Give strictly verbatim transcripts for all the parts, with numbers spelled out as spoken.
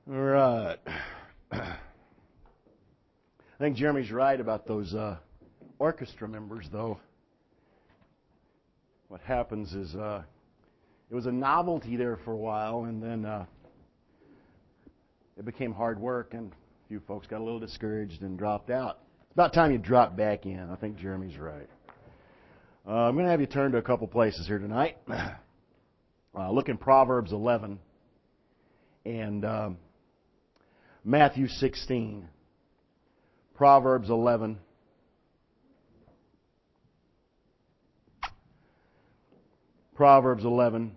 All right. I think Jeremy's right about those uh, orchestra members, though. What happens is uh, it was a novelty there for a while, and then uh, it became hard work, and a few folks got a little discouraged and dropped out. It's about time you drop back in. I think Jeremy's right. Uh, I'm going to have you turn to a couple places here tonight. Uh, look in Proverbs eleven and um, Matthew sixteen. Proverbs eleven. Proverbs eleven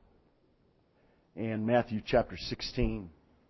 and Matthew chapter sixteen.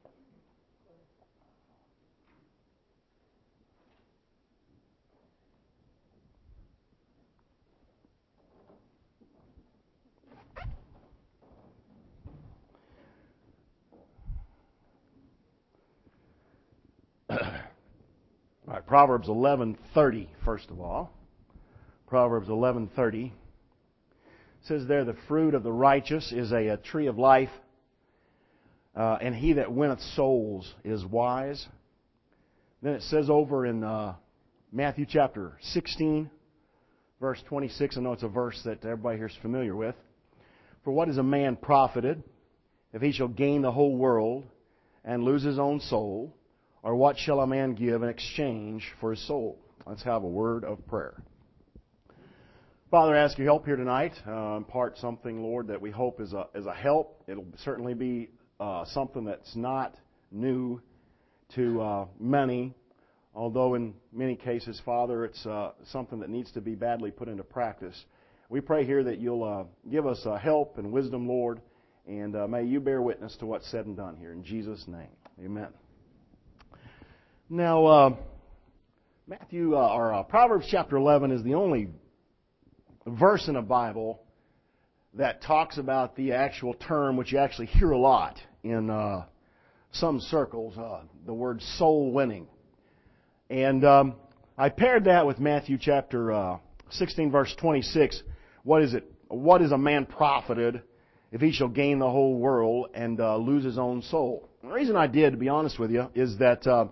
All right, Proverbs eleven thirty, first of all. Proverbs eleven thirty says there, the fruit of the righteous is a, a tree of life, uh, and he that winneth souls is wise. Then it says over in uh, Matthew chapter sixteen, verse twenty-six, I know it's a verse that everybody here is familiar with. For what is a man profited if he shall gain the whole world and lose his own soul? Or what shall a man give in exchange for his soul? Let's have a word of prayer. Father, I ask your help here tonight. Uh, impart something, Lord, that we hope is a, is a help. It'll certainly be uh, something that's not new to uh, many, although in many cases, Father, it's uh, something that needs to be badly put into practice. We pray here that you'll uh, give us uh, help and wisdom, Lord, and uh, may you bear witness to what's said and done here. In Jesus' name, amen. Now, uh, Matthew uh, or uh, Proverbs chapter eleven is the only verse in the Bible that talks about the actual term, which you actually hear a lot in uh, some circles, uh, the word soul winning. And um, I paired that with Matthew chapter uh, sixteen, verse twenty-six. What is it? What is a man profited if he shall gain the whole world and uh, lose his own soul? And the reason I did, to be honest with you, is that uh,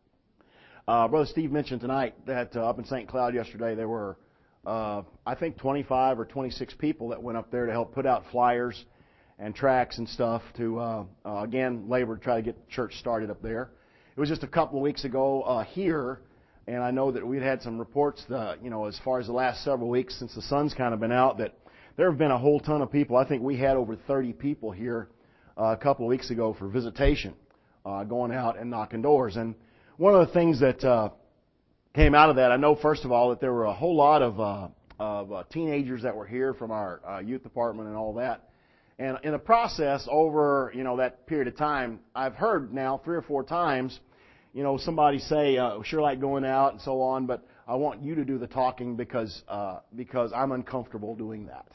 uh, Brother Steve mentioned tonight that uh, up in Saint Cloud yesterday there were Uh, I think twenty-five or twenty-six people that went up there to help put out flyers and tracts and stuff to, uh, uh, again, labor to try to get the church started up there. It was just a couple of weeks ago uh, here, and I know that we'd had some reports, that, you know, as far as the last several weeks since the sun's kind of been out, that there have been a whole ton of people. I think we had over thirty people here uh, a couple of weeks ago for visitation, uh, going out and knocking doors. And one of the things that uh, came out of that, I know, first of all, that there were a whole lot of, uh, of uh, teenagers that were here from our uh, youth department and all that. And in the process, over, you know, that period of time, I've heard now three or four times, you know, somebody say, uh, sure like going out and so on, but I want you to do the talking because, uh, because I'm uncomfortable doing that.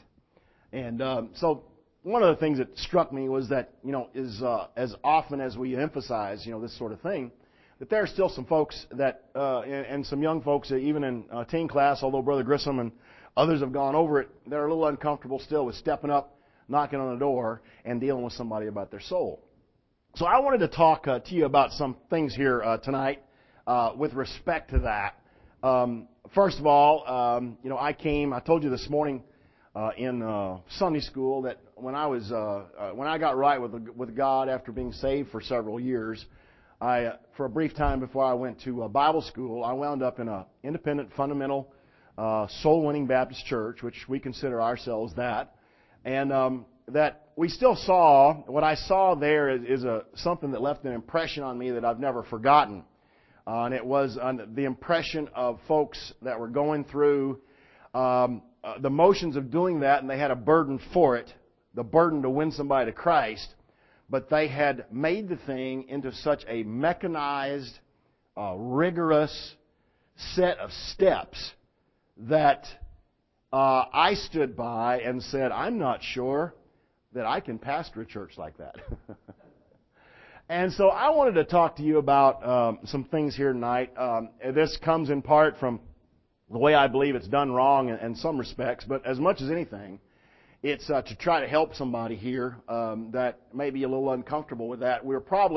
And um, so one of the things that struck me was that, you know, is uh, as often as we emphasize, you know, this sort of thing, that there are still some folks that, uh, and, and some young folks, even in uh, teen class, although Brother Grissom and others have gone over it, they're a little uncomfortable still with stepping up, knocking on the door, and dealing with somebody about their soul. So I wanted to talk uh, to you about some things here uh, tonight uh, with respect to that. Um, first of all, um, you know, I came, I told you this morning uh, in uh, Sunday school that when I was, uh, uh, when I got right with with God after being saved for several years, I, for a brief time before I went to Bible school, I wound up in an independent, fundamental, uh, soul-winning Baptist church, which we consider ourselves that. And um, that we still saw, what I saw there is, is a, something that left an impression on me that I've never forgotten. Uh, and it was uh, the impression of folks that were going through um, uh, the motions of doing that, and they had a burden for it, the burden to win somebody to Christ. But they had made the thing into such a mechanized, uh, rigorous set of steps that uh, I stood by and said, I'm not sure that I can pastor a church like that. And so I wanted to talk to you about um, some things here tonight. Um, this comes in part from the way I believe it's done wrong in, in some respects, but as much as anything, it's uh, to try to help somebody here um, that may be a little uncomfortable with that. We're probably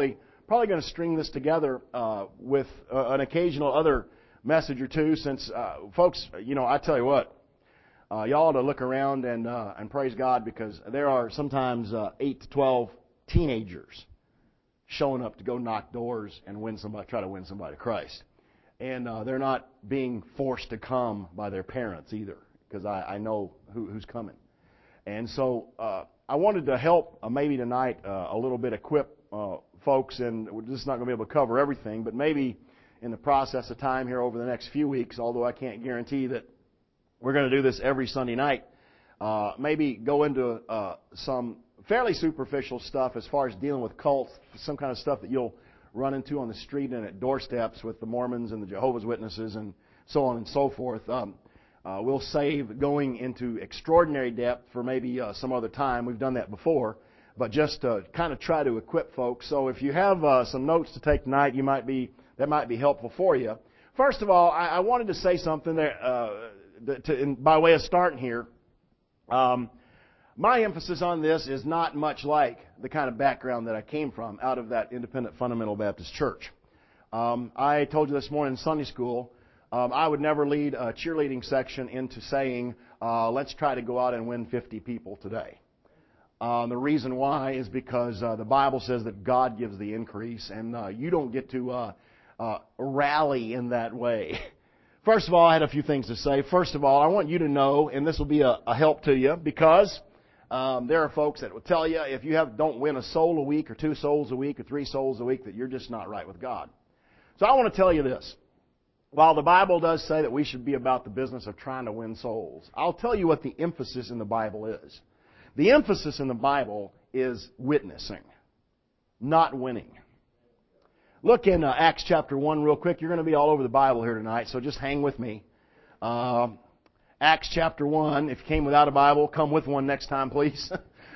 probably going to string this together uh, with uh, an occasional other message or two, since, uh, folks, you know, I tell you what, uh, y'all ought to look around and uh, and praise God, because there are sometimes uh, eight to twelve teenagers showing up to go knock doors and win somebody, try to win somebody to Christ. And uh, they're not being forced to come by their parents either, because I, I know who, who's coming. And so uh, I wanted to help uh, maybe tonight uh, a little bit equip uh, folks, and we're just not going to be able to cover everything, but maybe in the process of time here over the next few weeks, although I can't guarantee that we're going to do this every Sunday night, uh, maybe go into uh, some fairly superficial stuff as far as dealing with cults, some kind of stuff that you'll run into on the street and at doorsteps with the Mormons and the Jehovah's Witnesses and so on and so forth. Um, uh, we'll save going into extraordinary depth for maybe uh, some other time. We've done that before, but just to kind of try to equip folks. So if you have uh, some notes to take tonight, you might be that might be helpful for you. First of all, I, I wanted to say something there, uh, to, in, by way of starting here. Um, My emphasis on this is not much like the kind of background that I came from out of that independent fundamental Baptist church. Um, I told you this morning in Sunday school, um, I would never lead a cheerleading section into saying, uh, let's try to go out and win fifty people today. Uh, the reason why is because uh, the Bible says that God gives the increase, and uh, you don't get to uh, uh, rally in that way. First of all, I had a few things to say. First of all, I want you to know, and this will be a, a help to you, because Um, there are folks that will tell you if you have don't win a soul a week or two souls a week or three souls a week that you're just not right with God. So I want to tell you this. While the Bible does say that we should be about the business of trying to win souls, I'll tell you what the emphasis in the Bible is. The emphasis in the Bible is witnessing, not winning. Look in uh, Acts chapter one real quick. You're going to be all over the Bible here tonight, so just hang with me. Uh, Acts chapter one. If you came without a Bible, come with one next time, please.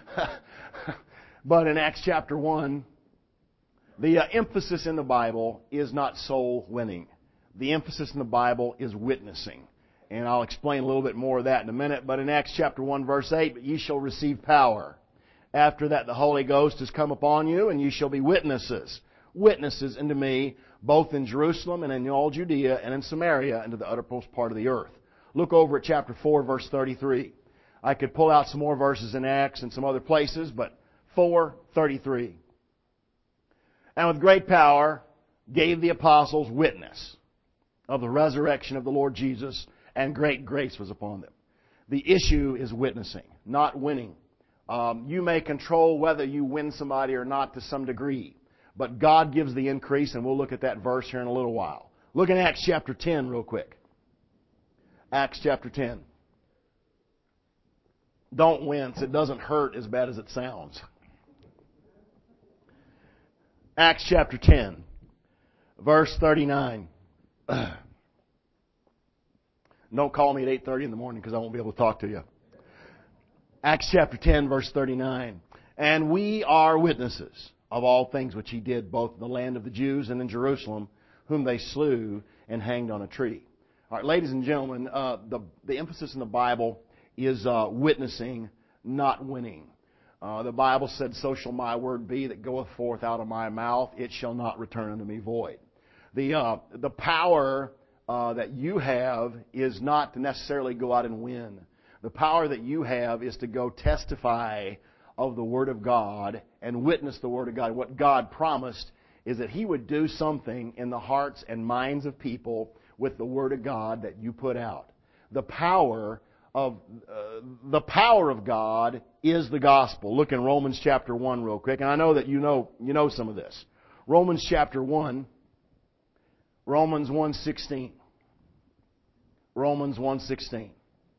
But in Acts chapter one, the uh, emphasis in the Bible is not soul winning. The emphasis in the Bible is witnessing. And I'll explain a little bit more of that in a minute. But in Acts chapter one, verse eight, "But ye shall receive power. After that the Holy Ghost has come upon you, and ye shall be witnesses. Witnesses unto me, both in Jerusalem and in all Judea and in Samaria, and to the uttermost part of the earth." Look over at chapter four, verse thirty-three. I could pull out some more verses in Acts and some other places, but four thirty-three. "And with great power gave the apostles witness of the resurrection of the Lord Jesus, and great grace was upon them." The issue is witnessing, not winning. Um, you may control whether you win somebody or not to some degree, but God gives the increase, and we'll look at that verse here in a little while. Look in Acts chapter ten real quick. Acts chapter ten. Don't wince. It doesn't hurt as bad as it sounds. Acts chapter ten, verse thirty-nine. Don't call me at eight thirty in the morning, because I won't be able to talk to you. Acts chapter ten, verse thirty-nine. "And we are witnesses of all things which he did, both in the land of the Jews and in Jerusalem, whom they slew and hanged on a tree." All right, ladies and gentlemen, uh, the, the emphasis in the Bible is uh, witnessing, not winning. Uh, the Bible said, "So shall my word be that goeth forth out of my mouth, it shall not return unto me void." The, uh, the power uh, that you have is not to necessarily go out and win. The power that you have is to go testify of the Word of God and witness the Word of God. What God promised is that He would do something in the hearts and minds of people with the Word of God that you put out. The power of uh, the power of God is the gospel. Look in Romans chapter one real quick, and I know that you know you know some of this. Romans chapter one, Romans one sixteen. Romans one sixteen.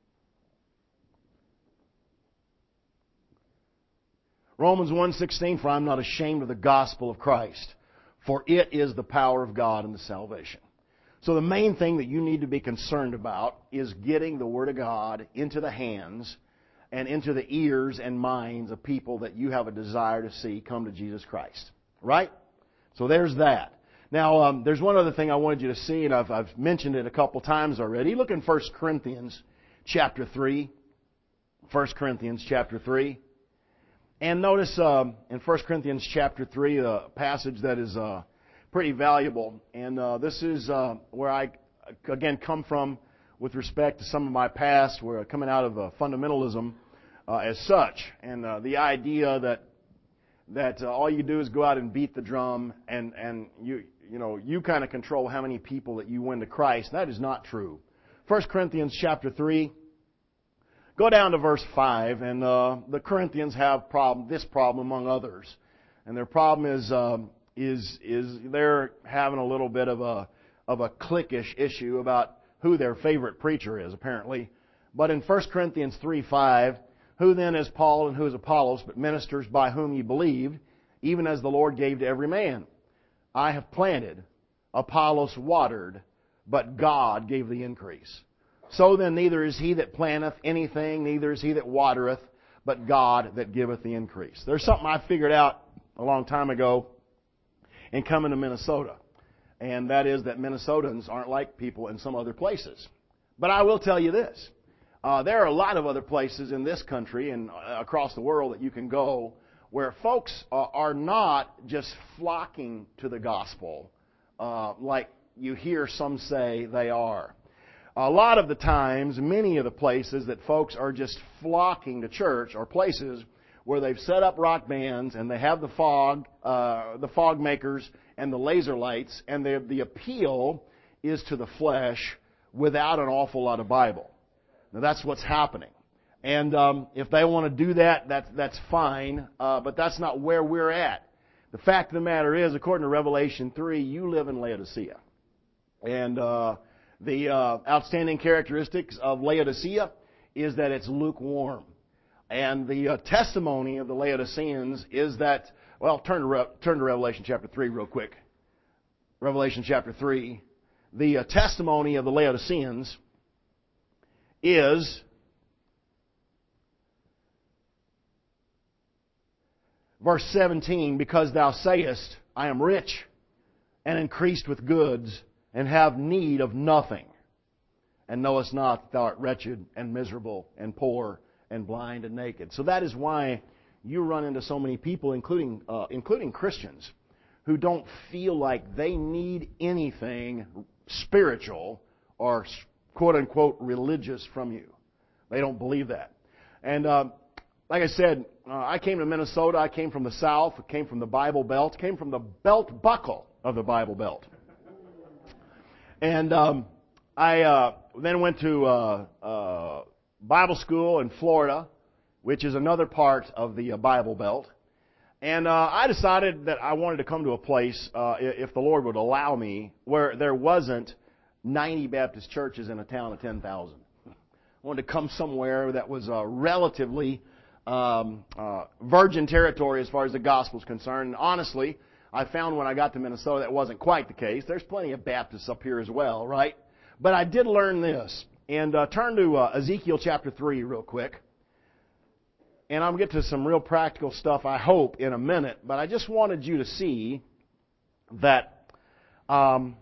Romans one sixteen, "For I am not ashamed of the gospel of Christ, for it is the power of God unto salvation." So the main thing that you need to be concerned about is getting the Word of God into the hands and into the ears and minds of people that you have a desire to see come to Jesus Christ. Right? So there's that. Now, um, there's one other thing I wanted you to see, and I've, I've mentioned it a couple times already. Look in First Corinthians chapter three. First Corinthians chapter three. And notice um, in First Corinthians chapter three, a passage that is uh, pretty valuable. And uh, this is uh, where I, again, come from with respect to some of my past, where coming out of uh, fundamentalism uh, as such. And uh, the idea that that uh, all you do is go out and beat the drum and, and you, you know, you kind of control how many people that you win to Christ. That is not true. First Corinthians chapter three, go down to verse five, and uh, the Corinthians have problem, this problem among others. And their problem is um, is is they're having a little bit of a of a cliquish issue about who their favorite preacher is, apparently. But in First Corinthians three five, who then is Paul and who is Apollos, but ministers by whom ye believed, even as the Lord gave to every man? I have planted, Apollos watered, but God gave the increase. So then neither is he that planteth anything, neither is he that watereth, but God that giveth the increase. There's something I figured out a long time ago in coming to Minnesota. And that is that Minnesotans aren't like people in some other places. But I will tell you this. Uh, there are a lot of other places in this country and across the world that you can go where folks uh, are not just flocking to the gospel uh, like you hear some say they are. A lot of the times, many of the places that folks are just flocking to church are places where they've set up rock bands and they have the fog, uh, the fog makers and the laser lights, and the, the appeal is to the flesh without an awful lot of Bible. Now that's what's happening. And um, if they want to do that, that's, that's fine, uh, but that's not where we're at. The fact of the matter is, according to Revelation three, you live in Laodicea. And uh, the uh, outstanding characteristics of Laodicea is that it's lukewarm. And the uh, testimony of the Laodiceans is that, well, turn to, Re- turn to Revelation chapter three real quick. Revelation chapter three. The uh, testimony of the Laodiceans is verse seventeen, because thou sayest, I am rich and increased with goods and have need of nothing, and knowest not that thou art wretched and miserable and poor and blind and naked. So that is why you run into so many people, including uh, including Christians, who don't feel like they need anything spiritual or quote-unquote religious from you. They don't believe that. And uh, like I said, uh, I came to Minnesota. I came from the South. I came from the Bible Belt. Came from the belt buckle of the Bible Belt. And um, I uh, then went to uh, uh, Bible school in Florida, which is another part of the uh, Bible Belt. And uh, I decided that I wanted to come to a place, uh, if the Lord would allow me, where there wasn't ninety Baptist churches in a town of ten thousand. I wanted to come somewhere that was uh, relatively um, uh, virgin territory as far as the gospel is concerned. And honestly, I found when I got to Minnesota that wasn't quite the case. There's plenty of Baptists up here as well, right? But I did learn this. And uh, turn to uh, Ezekiel chapter three real quick. And I'll get to some real practical stuff, I hope, in a minute. But I just wanted you to see that um,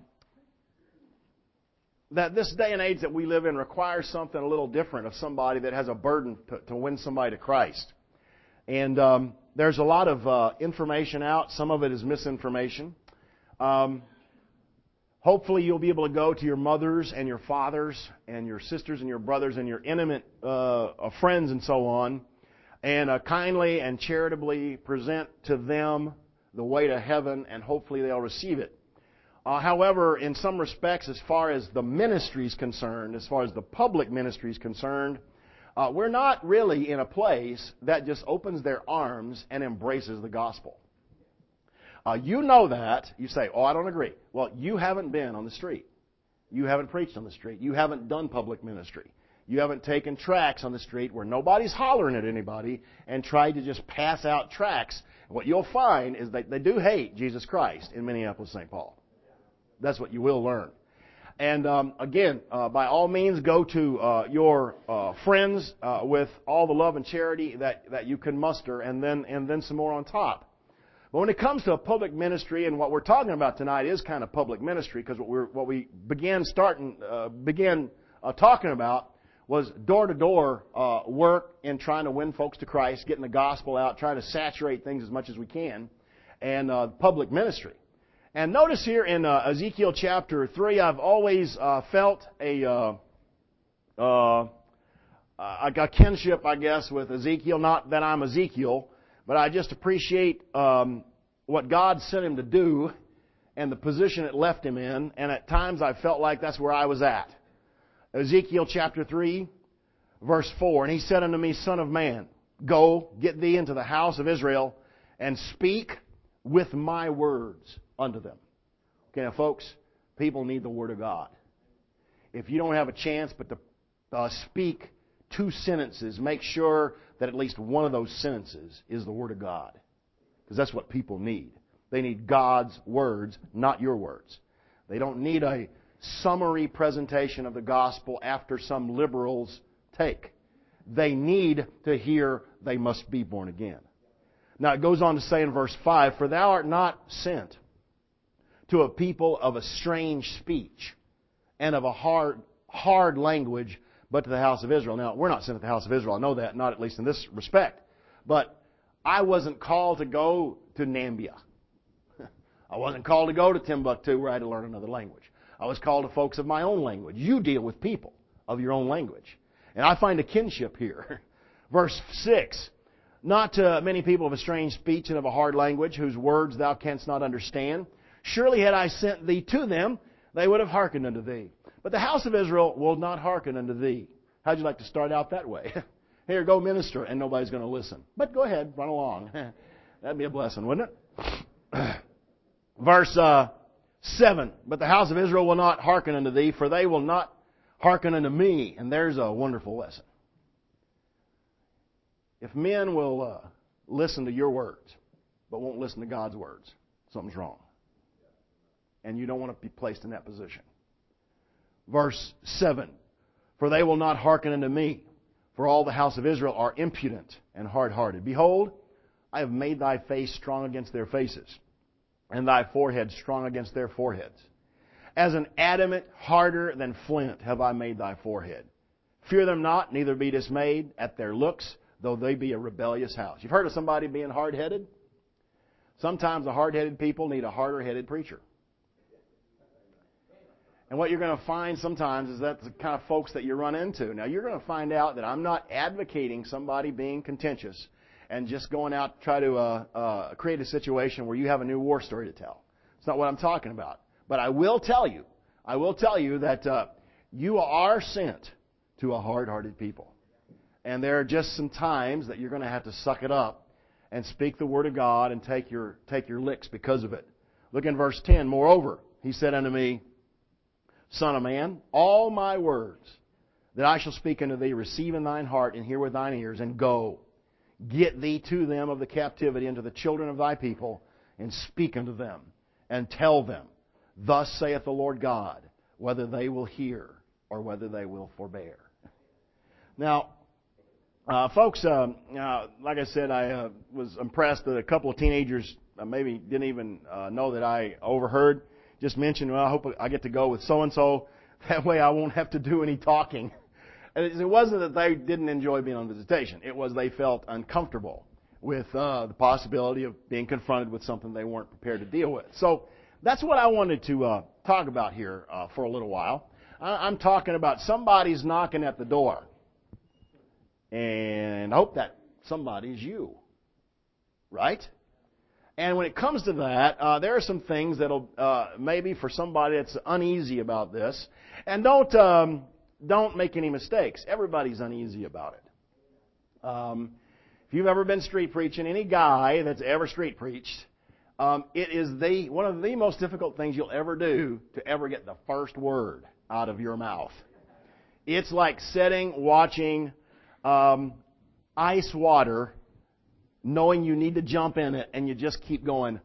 that this day and age that we live in requires something a little different of somebody that has a burden to, to win somebody to Christ. And um, there's a lot of uh, information out. Some of it is misinformation. Um, hopefully you'll be able to go to your mothers and your fathers and your sisters and your brothers and your intimate uh, friends and so on, and uh, kindly and charitably present to them the way to heaven, and hopefully they'll receive it. Uh, however, in some respects, as far as the ministry is concerned, as far as the public ministry is concerned, uh, we're not really in a place that just opens their arms and embraces the gospel. Uh, you know that. You say, oh, I don't agree. Well, you haven't been on the street. You haven't preached on the street. You haven't done public ministry. You haven't taken tracts on the street where nobody's hollering at anybody and tried to just pass out tracts. What you'll find is that they do hate Jesus Christ in Minneapolis, Saint Paul. That's what you will learn. And um, again, uh, by all means, go to uh, your uh, friends uh, with all the love and charity that, that you can muster, and then and then some more on top. But when it comes to a public ministry, and what we're talking about tonight is kind of public ministry, because what we what we began starting uh, began uh, talking about was door-to-door uh, work in trying to win folks to Christ, getting the gospel out, trying to saturate things as much as we can, and uh, public ministry. And notice here in uh, Ezekiel chapter three, I've always uh, felt a, uh, uh, a kinship, I guess, with Ezekiel. Not that I'm Ezekiel, but I just appreciate um, what God sent him to do and the position it left him in. And at times I felt like that's where I was at. Ezekiel chapter three, verse four, and he said unto me, Son of man, go, get thee into the house of Israel, and speak with my words unto them. Okay, now folks, people need the Word of God. If you don't have a chance but to uh, speak two sentences, make sure that at least one of those sentences is the Word of God. Because that's what people need. They need God's words, not your words. They don't need a summary presentation of the gospel after some liberals take. They need to hear they must be born again. Now it goes on to say in verse five, For thou art not sent to a people of a strange speech and of a hard, hard language, but to the house of Israel. Now, we're not sent to the house of Israel. I know that, not at least in this respect. But I wasn't called to go to Nambia. I wasn't called to go to Timbuktu where I had to learn another language. I was called to folks of my own language. You deal with people of your own language. And I find a kinship here. Verse six, Not to many people of a strange speech and of a hard language, whose words thou canst not understand. Surely had I sent thee to them, they would have hearkened unto thee. But the house of Israel will not hearken unto thee. How'd you like to start out that way? Here, go minister, and nobody's going to listen. But go ahead, run along. That'd be a blessing, wouldn't it? Verse uh, seven, But the house of Israel will not hearken unto thee, for they will not hearken unto me. And there's a wonderful lesson. If men will uh, listen to your words, but won't listen to God's words, something's wrong. And you don't want to be placed in that position. Verse seven, For they will not hearken unto me, for all the house of Israel are impudent and hard-hearted. Behold, I have made thy face strong against their faces, and thy forehead strong against their foreheads. As an adamant harder than flint have I made thy forehead. Fear them not, neither be dismayed at their looks, though they be a rebellious house. You've heard of somebody being hard-headed? Sometimes the hard-headed people need a harder-headed preacher. And what you're going to find sometimes is that's the kind of folks that you run into. Now, you're going to find out that I'm not advocating somebody being contentious and just going out to try to uh, uh, create a situation where you have a new war story to tell. It's not what I'm talking about. But I will tell you, I will tell you that uh, you are sent to a hard-hearted people. And there are just some times that you're going to have to suck it up and speak the Word of God and take your, take your licks because of it. Look in verse ten. Moreover, he said unto me, Son of man, all my words that I shall speak unto thee, receive in thine heart and hear with thine ears, and go. Get thee to them of the captivity unto the children of thy people, and speak unto them, and tell them, Thus saith the Lord God, whether they will hear or whether they will forbear. Now, uh, folks, um, uh, like I said, I uh, was impressed that a couple of teenagers uh, maybe didn't even uh, know that I overheard. Just mentioned, well, I hope I get to go with so-and-so. That way I won't have to do any talking. And it wasn't that they didn't enjoy being on visitation. It was they felt uncomfortable with uh, the possibility of being confronted with something they weren't prepared to deal with. So that's what I wanted to uh, talk about here uh, for a little while. I'm talking about somebody's knocking at the door. And I hope that somebody's you. Right? And when it comes to that, uh, there are some things that'll uh, maybe for somebody that's uneasy about this. And don't um, don't make any mistakes. Everybody's uneasy about it. Um, if you've ever been street preaching, any guy that's ever street preached, um, it is the one of the most difficult things you'll ever do to ever get the first word out of your mouth. It's like sitting, watching um, ice water, knowing you need to jump in it, and you just keep going.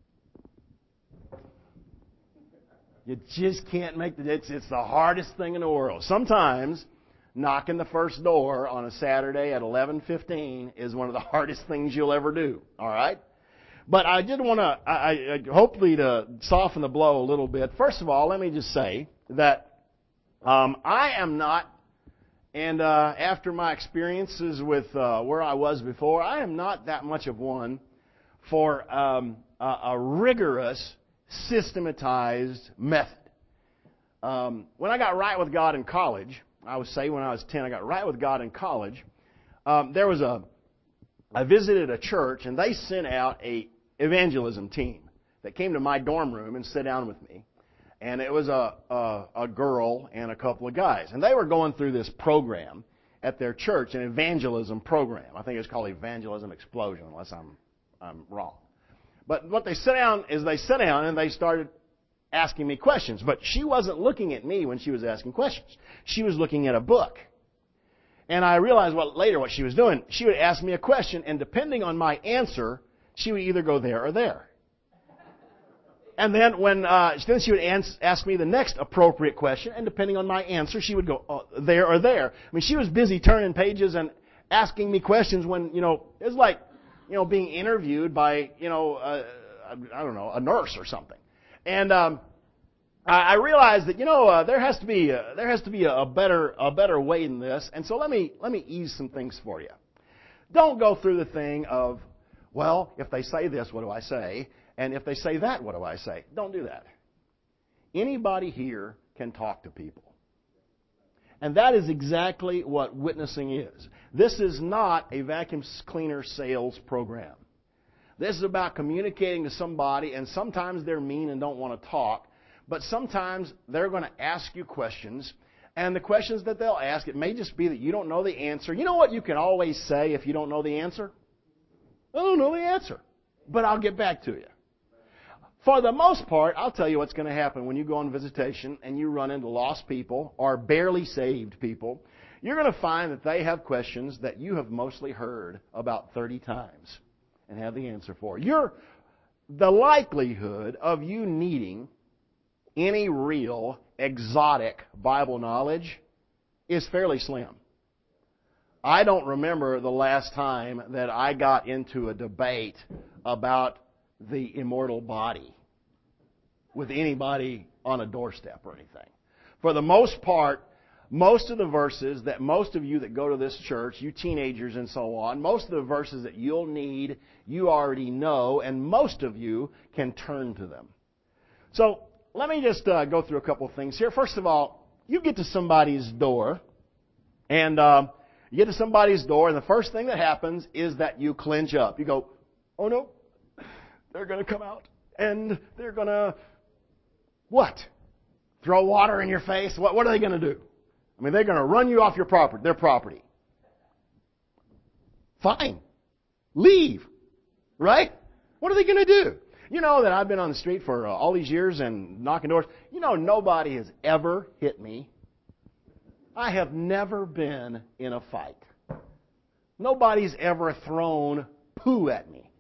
You just can't make the, it's, it's the hardest thing in the world. Sometimes knocking the first door on a Saturday at eleven fifteen is one of the hardest things you'll ever do. All right? But I did want to, I, I, hopefully to soften the blow a little bit. First of all, let me just say that um, I am not And uh, after my experiences with uh, where I was before, I am not that much of one for um, a, a rigorous, systematized method. Um, when I got right with God in college, I would say when I was ten, I got right with God in college. Um, there was a, I visited a church, and they sent out a evangelism team that came to my dorm room and sat down with me. And it was a, a, a girl and a couple of guys. And they were going through this program at their church, an evangelism program. I think it's called Evangelism Explosion, unless I'm, I'm wrong. But what they sat down is they sat down and they started asking me questions. But she wasn't looking at me when she was asking questions. She was looking at a book. And I realized what, later what she was doing. She would ask me a question, and depending on my answer, she would either go there or there. And then when uh, then she would ans- ask me the next appropriate question, and depending on my answer, she would go uh, there or there. I mean, she was busy turning pages and asking me questions when, you know, it was like, you know, being interviewed by, you know, uh, I don't know, a nurse or something. And um, I, I realized that, you know, uh, there has to be a, there has to be a better a better way than this. And so let me let me ease some things for you. Don't go through the thing of, well, if they say this, what do I say? And if they say that, what do I say? Don't do that. Anybody here can talk to people. And that is exactly what witnessing is. This is not a vacuum cleaner sales program. This is about communicating to somebody, and sometimes they're mean and don't want to talk, but sometimes they're going to ask you questions, and the questions that they'll ask, it may just be that you don't know the answer. You know what you can always say if you don't know the answer? I don't know the answer, but I'll get back to you. For the most part, I'll tell you what's going to happen when you go on visitation and you run into lost people or barely saved people. You're going to find that they have questions that you have mostly heard about thirty times and have the answer for. You're, the likelihood of you needing any real exotic Bible knowledge is fairly slim. I don't remember the last time that I got into a debate about the immortal body with anybody on a doorstep or anything. For the most part, most of the verses that most of you that go to this church, you teenagers and so on, most of the verses that you'll need, you already know, and most of you can turn to them. So let me just uh, go through a couple of things here. First of all, you get to somebody's door, and uh, you get to somebody's door, and the first thing that happens is that you clench up. You go, oh no, they're going to come out, and they're going to, what? Throw water in your face? What, what are they going to do? I mean, they're going to run you off your property, their property. Fine. Leave. Right? What are they going to do? You know that I've been on the street for uh, all these years and knocking doors. You know, nobody has ever hit me. I have never been in a fight. Nobody's ever thrown poo at me.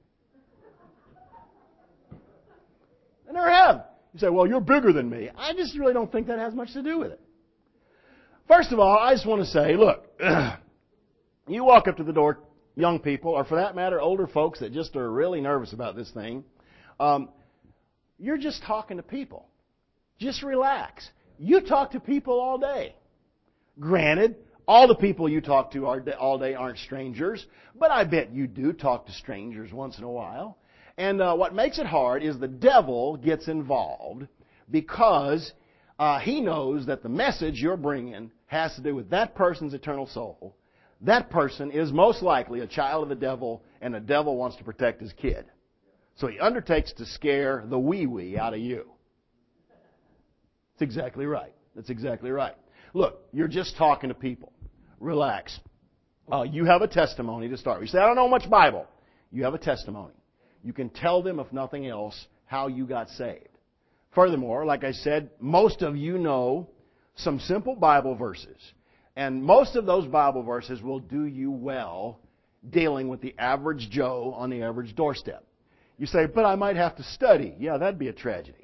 I never have. You say, well, you're bigger than me. I just really don't think that has much to do with it. First of all, I just want to say, look, you walk up to the door, young people, or for that matter, older folks that just are really nervous about this thing, um, you're just talking to people. Just relax. You talk to people all day. Granted, all the people you talk to all day aren't strangers, but I bet you do talk to strangers once in a while. And uh, what makes it hard is the devil gets involved because uh, he knows that the message you're bringing has to do with that person's eternal soul. That person is most likely a child of the devil, and the devil wants to protect his kid. So he undertakes to scare the wee-wee out of you. That's exactly right. That's exactly right. Look, you're just talking to people. Relax. Uh, you have a testimony to start. You say, I don't know much Bible. You have a testimony. You can tell them, if nothing else, how you got saved. Furthermore, like I said, most of you know some simple Bible verses. And most of those Bible verses will do you well dealing with the average Joe on the average doorstep. You say, but I might have to study. Yeah, that'd be a tragedy.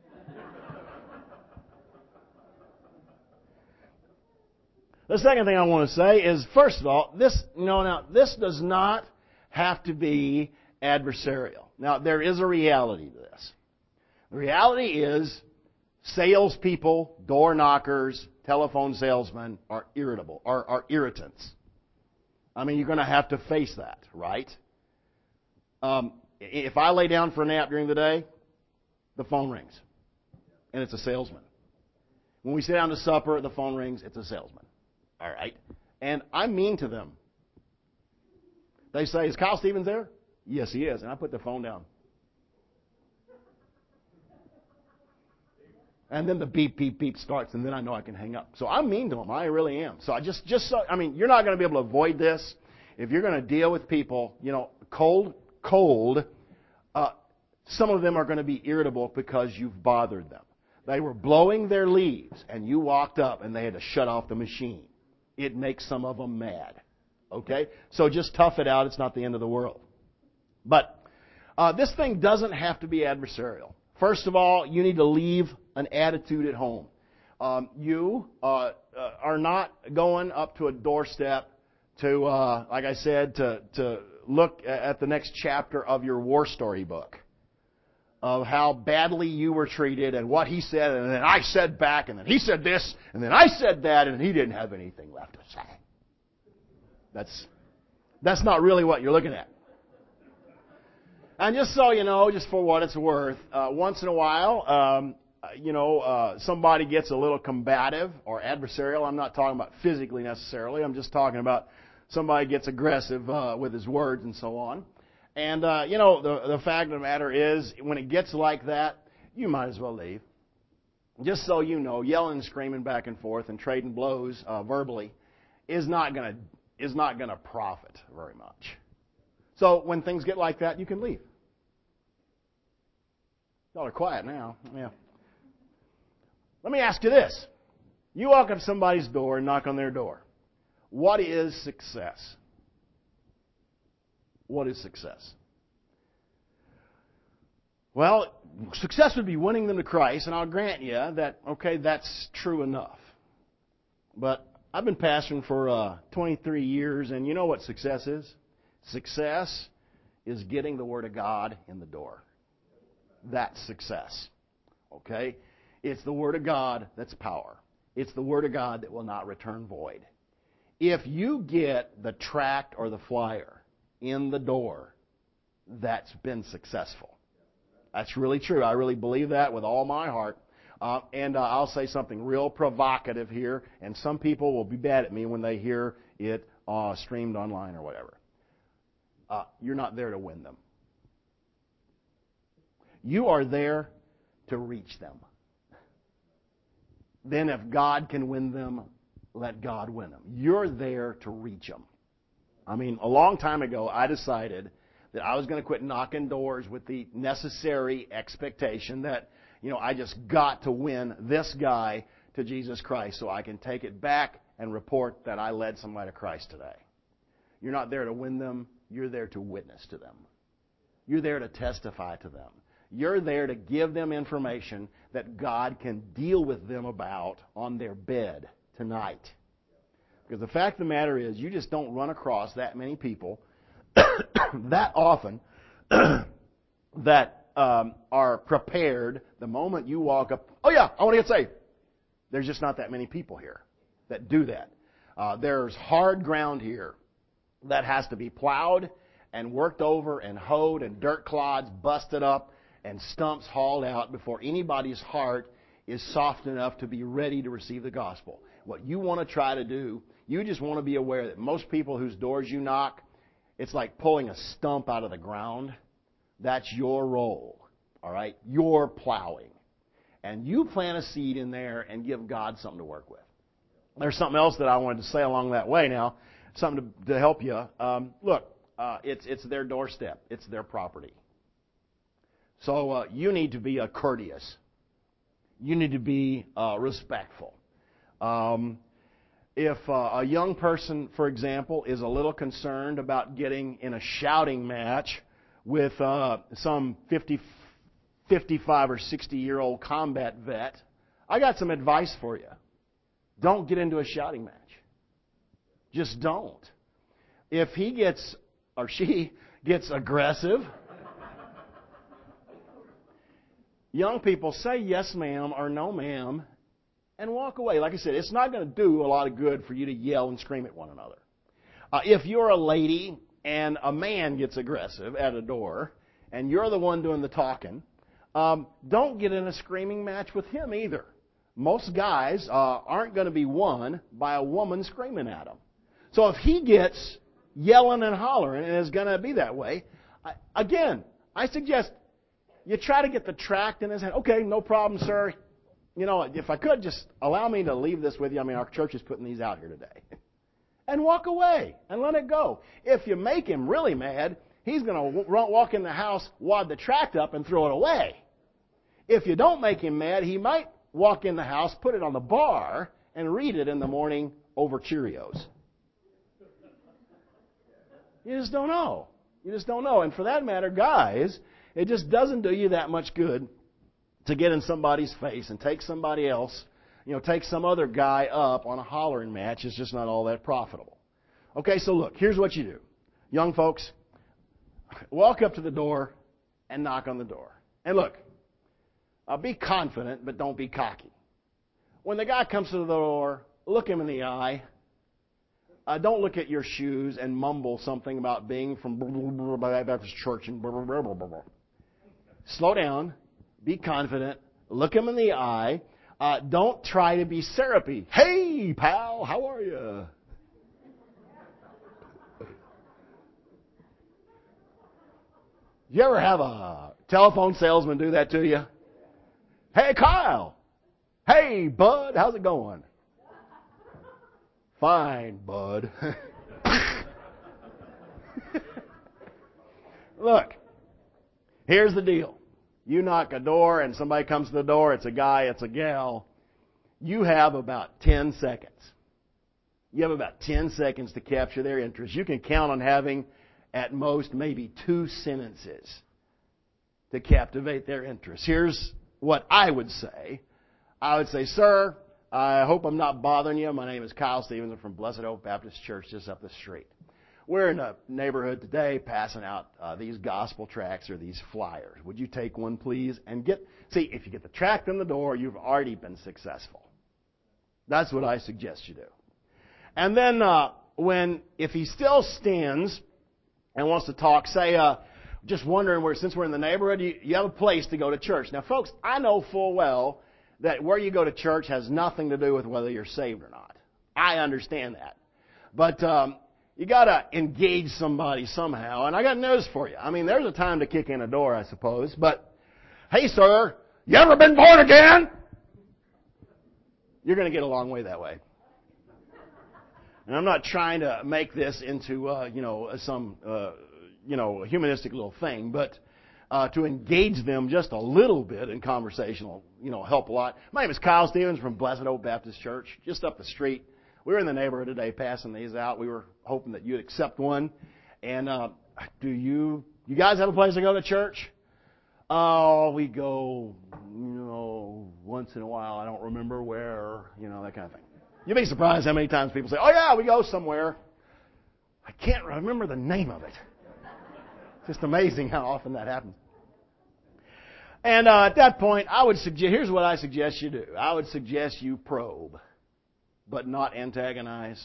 The second thing I want to say is, first of all, this, you know, now, this does not have to be adversarial. Now, there is a reality to this. The reality is, Salespeople, door knockers, telephone salesmen are irritable, are, are irritants. I mean, you're going to have to face that, right? Um, if I lay down for a nap during the day, the phone rings, and it's a salesman. When we sit down to supper, the phone rings, it's a salesman. All right? And I'm mean to them. They say, is Kyle Stevens there? Yes, he is. And I put the phone down. And then the beep, beep, beep starts, and then I know I can hang up. So I'm mean to them. I really am. So I just, just so, I mean, you're not going to be able to avoid this. If you're going to deal with people, you know, cold, cold, uh, some of them are going to be irritable because you've bothered them. They were blowing their leaves, and you walked up, and they had to shut off the machine. It makes some of them mad. Okay? So just tough it out. It's not the end of the world. But uh, this thing doesn't have to be adversarial. First of all, you need to leave an attitude at home. Um, you uh, uh, are not going up to a doorstep to, uh, like I said, to, to look at the next chapter of your war story book of how badly you were treated and what he said, and then I said back, and then he said this, and then I said that, and he didn't have anything left to say. That's, that's not really what you're looking at. And just so you know, just for what it's worth, uh, once in a while, um, you know, uh, somebody gets a little combative or adversarial. I'm not talking about physically necessarily. I'm just talking about somebody gets aggressive uh, with his words and so on. And, uh, you know, the, the fact of the matter is, when it gets like that, you might as well leave. Just so you know, yelling and screaming back and forth and trading blows uh, verbally is not going to is not going to profit very much. So when things get like that, you can leave. Y'all are quiet now. Yeah. Let me ask you this. You walk up to somebody's door and knock on their door. What is success? What is success? Well, success would be winning them to Christ, and I'll grant you that, okay, that's true enough. But I've been pastoring for uh, twenty-three years, and you know what success is? Success is getting the Word of God in the door. That's success. Okay? It's the Word of God that's power. It's the Word of God that will not return void. If you get the tract or the flyer in the door, that's been successful. That's really true. I really believe that with all my heart. Uh, and uh, I'll say something real provocative here, and some people will be bad at me when they hear it uh, streamed online or whatever. Uh, you're not there to win them. You are there to reach them. Then if God can win them, let God win them. You're there to reach them. I mean, a long time ago, I decided that I was going to quit knocking doors with the necessary expectation that, you know, I just got to win this guy to Jesus Christ so I can take it back and report that I led somebody to Christ today. You're not there to win them. You're there to witness to them. You're there to testify to them. You're there to give them information that God can deal with them about on their bed tonight. Because the fact of the matter is, you just don't run across that many people that often that um, are prepared the moment you walk up. Oh yeah, I want to get saved. There's just not that many people here that do that. Uh, there's hard ground here that has to be plowed and worked over and hoed and dirt clods busted up and stumps hauled out before anybody's heart is soft enough to be ready to receive the gospel. What you want to try to do, you just want to be aware that most people whose doors you knock, it's like pulling a stump out of the ground. That's your role, all right? You're plowing. And you plant a seed in there and give God something to work with. There's something else that I wanted to say along that way now, something to, to help you. Um, look, uh, it's, it's their doorstep. It's their property. So uh, you need to be uh, courteous. You need to be uh, respectful. Um, if uh, a young person, for example, is a little concerned about getting in a shouting match with uh, some fifty, fifty-five or sixty-year-old combat vet, I got some advice for you. Don't get into a shouting match. Just don't. If he gets, or she gets aggressive, young people, say yes ma'am or no ma'am and walk away. Like I said, it's not going to do a lot of good for you to yell and scream at one another. Uh, if you're a lady and a man gets aggressive at a door and you're the one doing the talking, um, don't get in a screaming match with him either. Most guys uh, aren't going to be won by a woman screaming at them. So if he gets yelling and hollering, and it's going to be that way, I, again, I suggest you try to get the tract in his hand. Okay, no problem, sir. You know, if I could, just allow me to leave this with you. I mean, our church is putting these out here today. And walk away and let it go. If you make him really mad, he's going to walk in the house, wad the tract up, and throw it away. If you don't make him mad, he might walk in the house, put it on the bar, and read it in the morning over Cheerios. You just don't know. You just don't know. And for that matter, guys, it just doesn't do you that much good to get in somebody's face and take somebody else, you know, take some other guy up on a hollering match. It's just not all that profitable. Okay, so look, here's what you do. Young folks, walk up to the door and knock on the door. And look, uh, be confident, but don't be cocky. When the guy comes to the door, look him in the eye. Uh, don't look at your shoes and mumble something about being from Baptist Church and blah, blah, blah, blah, blah. Slow down. Be confident. Look him in the eye. Uh, don't try to be syrupy. Hey, pal, how are you? You ever have a telephone salesman do that to you? Hey, Kyle. Hey, bud, how's it going? Fine, bud. Look, here's the deal. You knock a door and somebody comes to the door, it's a guy, it's a gal. You have about ten seconds. You have about ten seconds to capture their interest. You can count on having at most maybe two sentences to captivate their interest. Here's what I would say. I would say, sir, I hope I'm not bothering you. My name is Kyle Stevens. I'm from Blessed Hope Baptist Church just up the street. We're in a neighborhood today passing out uh, these gospel tracts or these flyers. Would you take one, please? And get, see, if you get the tract in the door, you've already been successful. That's what I suggest you do. And then uh, when, if he still stands and wants to talk, say, uh, just wondering where, since we're in the neighborhood, you, you have a place to go to church. Now, folks, I know full well that where you go to church has nothing to do with whether you're saved or not. I understand that. But um, you got to engage somebody somehow. And I got news for you. I mean, there's a time to kick in a door, I suppose. But, hey, sir, you ever been born again? You're going to get a long way that way. And I'm not trying to make this into, uh, you know, some, uh, you know, humanistic little thing, but uh, to engage them just a little bit in conversation will, you know, help a lot. My name is Kyle Stevens from Blessed Hope Baptist Church, just up the street. We were in the neighborhood today passing these out. We were hoping that you'd accept one. And uh, do you, you guys have a place to go to church? Oh, we go, you know, once in a while. I don't remember where, you know, that kind of thing. You'd be surprised how many times people say, oh, yeah, we go somewhere. I can't remember the name of it. It's just amazing how often that happens. And uh, at that point, I would suggest, here's what I suggest you do. I would suggest you probe, but not antagonize.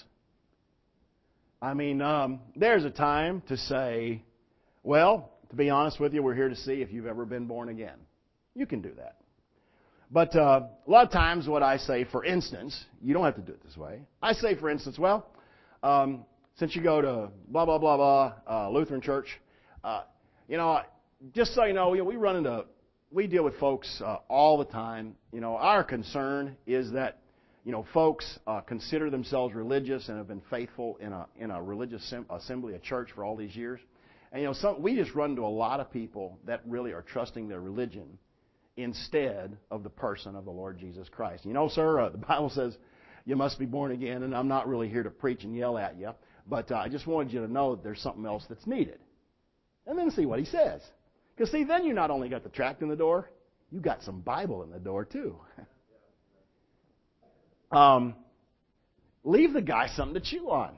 I mean, um, there's a time to say, well, to be honest with you, we're here to see if you've ever been born again. You can do that. But uh, a lot of times what I say, for instance, you don't have to do it this way. I say, for instance, well, um, since you go to blah, blah, blah, blah, uh, Lutheran Church, uh, you know, just so you know, we, we run into, we deal with folks uh, all the time. You know, our concern is that, you know, folks uh, consider themselves religious and have been faithful in a in a religious sem- assembly, a church for all these years. And, you know, some, we just run into a lot of people that really are trusting their religion instead of the person of the Lord Jesus Christ. You know, sir, uh, the Bible says you must be born again, and I'm not really here to preach and yell at you, but uh, I just wanted you to know that there's something else that's needed. And then see what he says. Because, see, then you not only got the tract in the door, you got some Bible in the door, too. um, leave the guy something to chew on.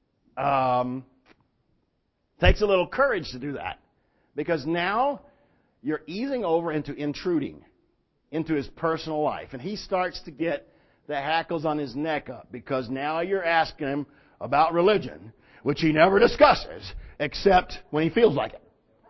Um, takes a little courage to do that. Because now you're easing over into intruding into his personal life. And he starts to get the hackles on his neck up because now you're asking him about religion, which he never discusses except when he feels like it.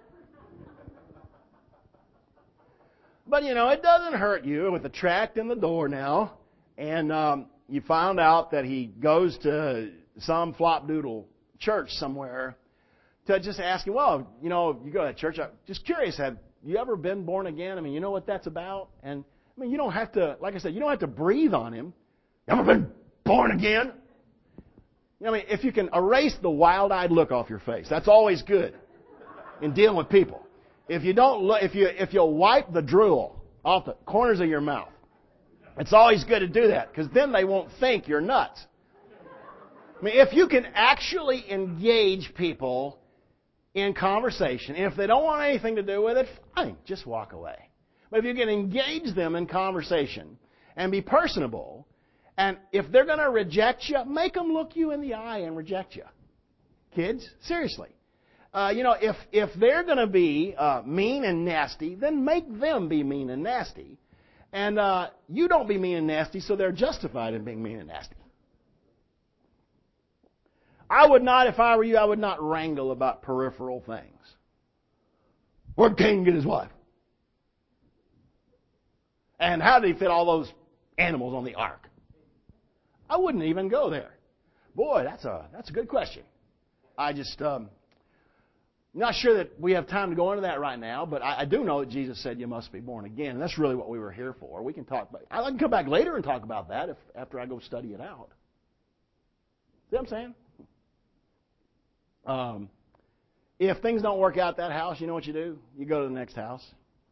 But, you know, it doesn't hurt you with a tract in the door now, and um, you found out that he goes to some flop-doodle church somewhere, to just ask him, well, you know, you go to that church, I'm just curious, have you ever been born again? I mean, you know what that's about? And, I mean, you don't have to, like I said, you don't have to breathe on him. You ever been born again? I mean, if you can erase the wild-eyed look off your face, that's always good in dealing with people. If you don't look, if you if you'll wipe the drool off the corners of your mouth, it's always good to do that because then they won't think you're nuts. I mean, if you can actually engage people in conversation, and if they don't want anything to do with it, fine, just walk away. But if you can engage them in conversation and be personable, and if they're going to reject you, make them look you in the eye and reject you. Kids, seriously. Uh, you know, if, if they're going to be uh, mean and nasty, then make them be mean and nasty. And uh, you don't be mean and nasty, so they're justified in being mean and nasty. I would not, if I were you, I would not wrangle about peripheral things. Where'd Cain get his wife? And how did he fit all those animals on the ark? I wouldn't even go there. Boy, that's a that's a good question. I just... Um, Not sure that we have time to go into that right now, but I, I do know that Jesus said you must be born again. And that's really what we were here for. We can talk about, I can come back later and talk about that if after I go study it out. See what I'm saying? Um, if things don't work out at that house, you know what you do? You go to the next house.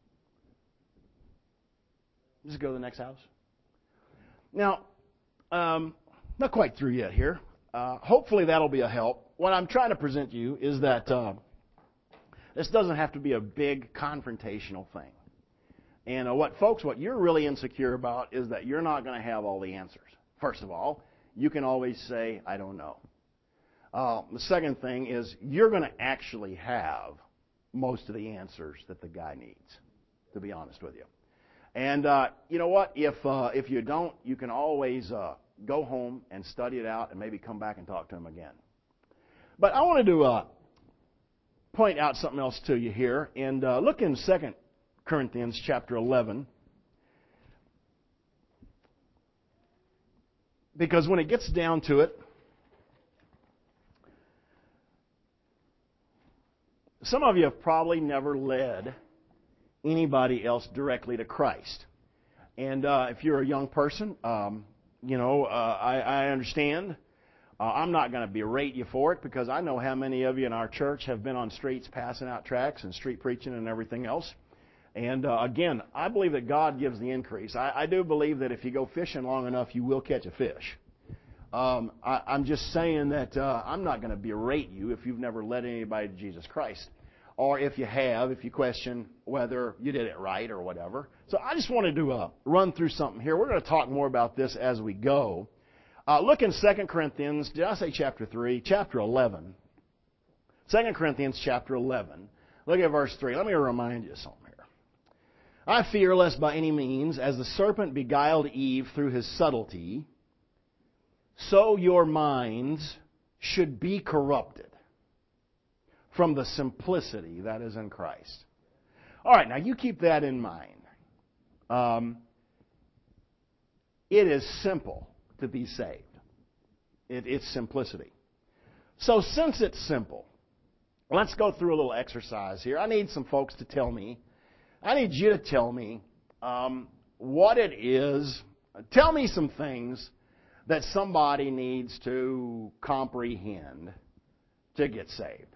Just go to the next house. Now, um, not quite through yet here. Uh, hopefully that'll be a help. What I'm trying to present to you is that... Uh, This doesn't have to be a big confrontational thing. And uh, what, folks, what you're really insecure about is that you're not going to have all the answers. First of all, you can always say, I don't know. Uh, the second thing is you're going to actually have most of the answers that the guy needs, to be honest with you. And uh, you know what? If uh, if you don't, you can always uh, go home and study it out and maybe come back and talk to him again. But I wanted to... Uh, point out something else to you here. And uh, look in Second Corinthians chapter eleven. Because when it gets down to it, some of you have probably never led anybody else directly to Christ. And uh, if you're a young person, um, you know, uh, I, I understand. Uh, I'm not going to berate you for it because I know how many of you in our church have been on streets passing out tracts and street preaching and everything else. And uh, again, I believe that God gives the increase. I, I do believe that if you go fishing long enough, you will catch a fish. Um, I, I'm just saying that uh, I'm not going to berate you if you've never led anybody to Jesus Christ. Or if you have, if you question whether you did it right or whatever. So I just wanted to uh, run through something here. We're going to talk more about this as we go. Uh, look in Second Corinthians, did I say chapter three? Chapter eleven. Second Corinthians chapter eleven. Look at verse three. Let me remind you something here. I fear lest by any means, as the serpent beguiled Eve through his subtlety, so your minds should be corrupted from the simplicity that is in Christ. All right, now you keep that in mind. Um, it is simple to be saved. It, it's simplicity. So since it's simple, let's go through a little exercise here. I need some folks to tell me, I need you to tell me um, what it is. Tell me some things that somebody needs to comprehend to get saved.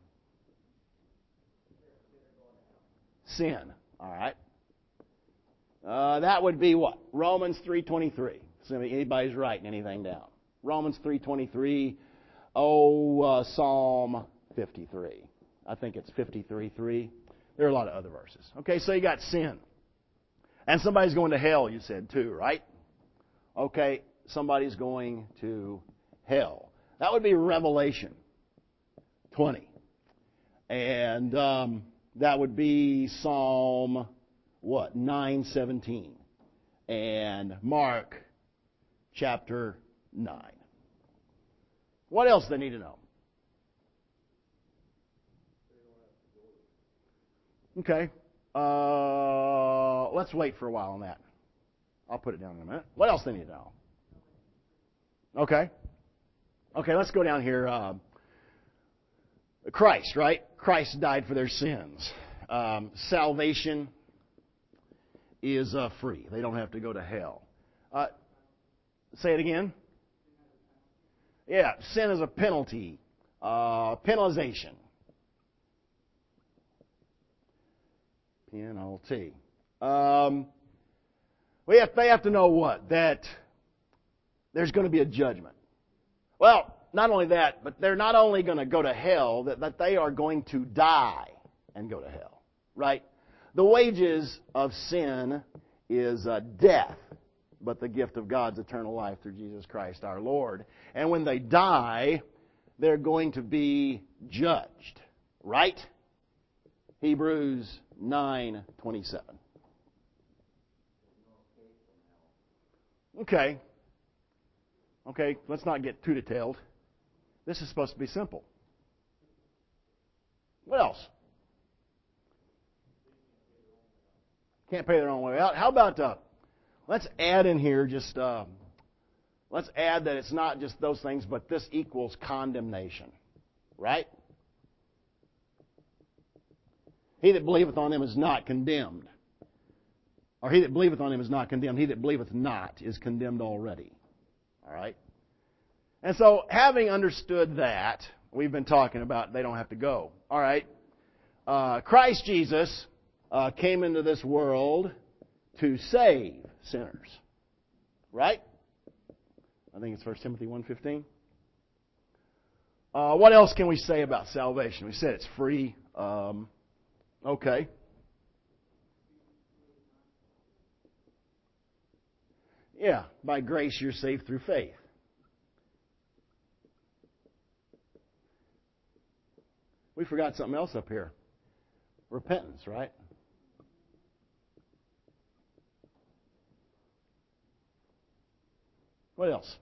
Sin. All right. Uh, that would be what? Romans three twenty-three. So anybody's writing anything down. Romans three twenty-three. Oh, uh, Psalm fifty-three. I think it's fifty-three three. There are a lot of other verses. Okay, so you got sin. And somebody's going to hell, you said too, right? Okay, somebody's going to hell. That would be Revelation twenty. And um, That would be Psalm, what, nine seventeen. And Mark chapter nine. What else do they need to know? Okay. Uh, let's wait for a while on that. I'll put it down in a minute. What else do they need to know? Okay. Okay, let's go down here. Uh, Christ, right? Christ died for their sins. Um, salvation is uh, free. They don't have to go to hell. Uh, say it again. Yeah, sin is a penalty. Uh, penalization. Penalty. Um, we have, they have to know what? That there's going to be a judgment. Well, not only that, but they're not only going to go to hell, that, that they are going to die and go to hell. Right? The wages of sin is uh, death, but the gift of God's eternal life through Jesus Christ our Lord. And when they die, they're going to be judged. Right? Hebrews nine twenty-seven. Okay. Okay, let's not get too detailed. This is supposed to be simple. What else? Can't pay their own way out. How about, uh, let's add in here just, uh, let's add that it's not just those things, but this equals condemnation. Right? He that believeth on him is not condemned. Or he that believeth on him is not condemned. He that believeth not is condemned already. All right? And so, having understood that, we've been talking about they don't have to go. All right? Uh, Christ Jesus uh, came into this world to save sinners. Right? I think it's First Timothy one fifteen. Uh, what else can we say about salvation? We said it's free. Um, okay. Yeah, by grace you're saved through faith. We forgot something else up here. Repentance, right? What else?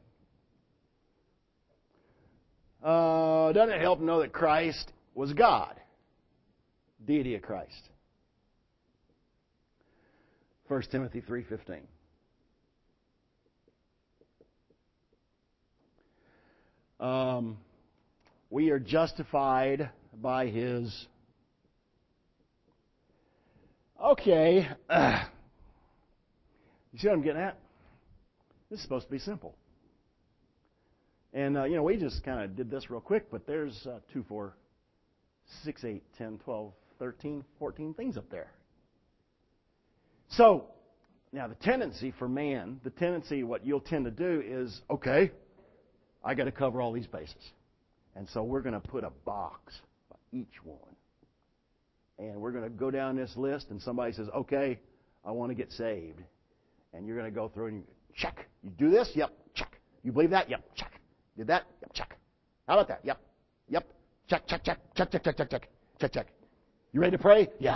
Uh, doesn't it help to know that Christ was God? Deity of Christ. First Timothy three fifteen. Um, we are justified by His... Okay. Uh, you see what I'm getting at? This is supposed to be simple. And, uh, you know, we just kind of did this real quick, but there's uh, two, four, six, eight, ten, twelve, thirteen, fourteen things up there. So, now the tendency for man, the tendency, what you'll tend to do is, okay, I got to cover all these bases. And so we're going to put a box by each one. And we're going to go down this list, and somebody says, okay, I want to get saved. And you're going to go through and you check. You do this? Yep, check. You believe that? Yep, check. Did that? Yep, check. How about that? Yep, yep. Check, check, check, check, check, check, check, check, check, check. You ready to pray? Yeah.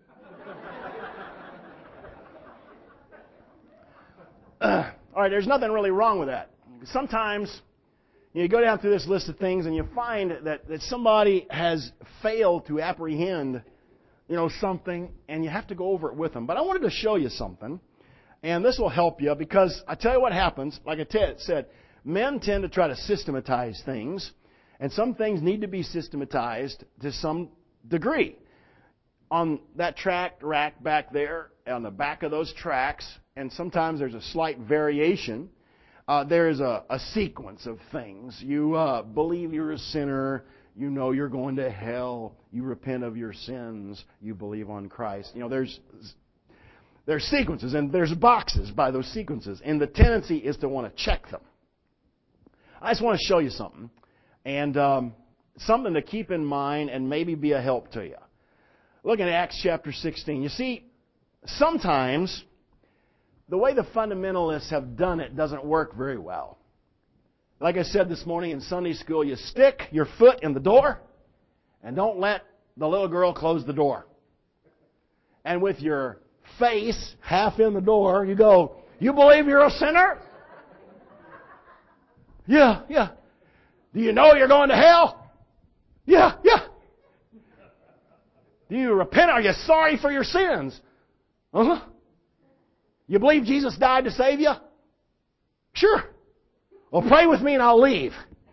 Uh, all right, there's nothing really wrong with that. Sometimes you go down through this list of things and you find that, that somebody has failed to apprehend, you know, something, and you have to go over it with them. But I wanted to show you something, and this will help you, because I tell you what happens. Like I said, men tend to try to systematize things, and some things need to be systematized to some degree. On that track rack back there, on the back of those tracks, and sometimes there's a slight variation, uh, there is a, a sequence of things. You uh, believe you're a sinner. You know you're going to hell. You repent of your sins. You believe on Christ. You know, there's there's sequences, and there's boxes by those sequences, and the tendency is to want to check them. I just want to show you something, and um, something to keep in mind and maybe be a help to you. Look at Acts chapter sixteen. You see, sometimes the way the fundamentalists have done it doesn't work very well. Like I said this morning in Sunday school, you stick your foot in the door and don't let the little girl close the door. and with your face half in the door, you go, "You believe you're a sinner?" "Yeah, yeah." "Do you know you're going to hell?" "Yeah, yeah." "Do you repent? Are you sorry for your sins?" "Uh-huh." "You believe Jesus died to save you?" "Sure." "Well, pray with me and I'll leave."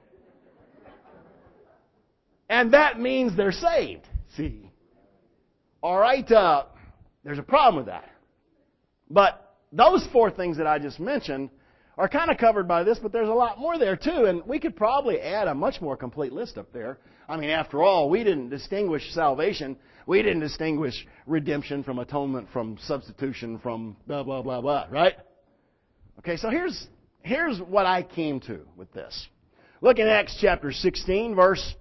And that means they're saved. See? All right, uh, there's a problem with that. But those four things that I just mentioned are kind of covered by this, but there's a lot more there too, and we could probably add a much more complete list up there. I mean, after all, we didn't distinguish salvation. We didn't distinguish redemption from atonement, from substitution, from blah, blah, blah, blah, right? Okay, so here's, here's what I came to with this. Look in Acts chapter sixteen, verse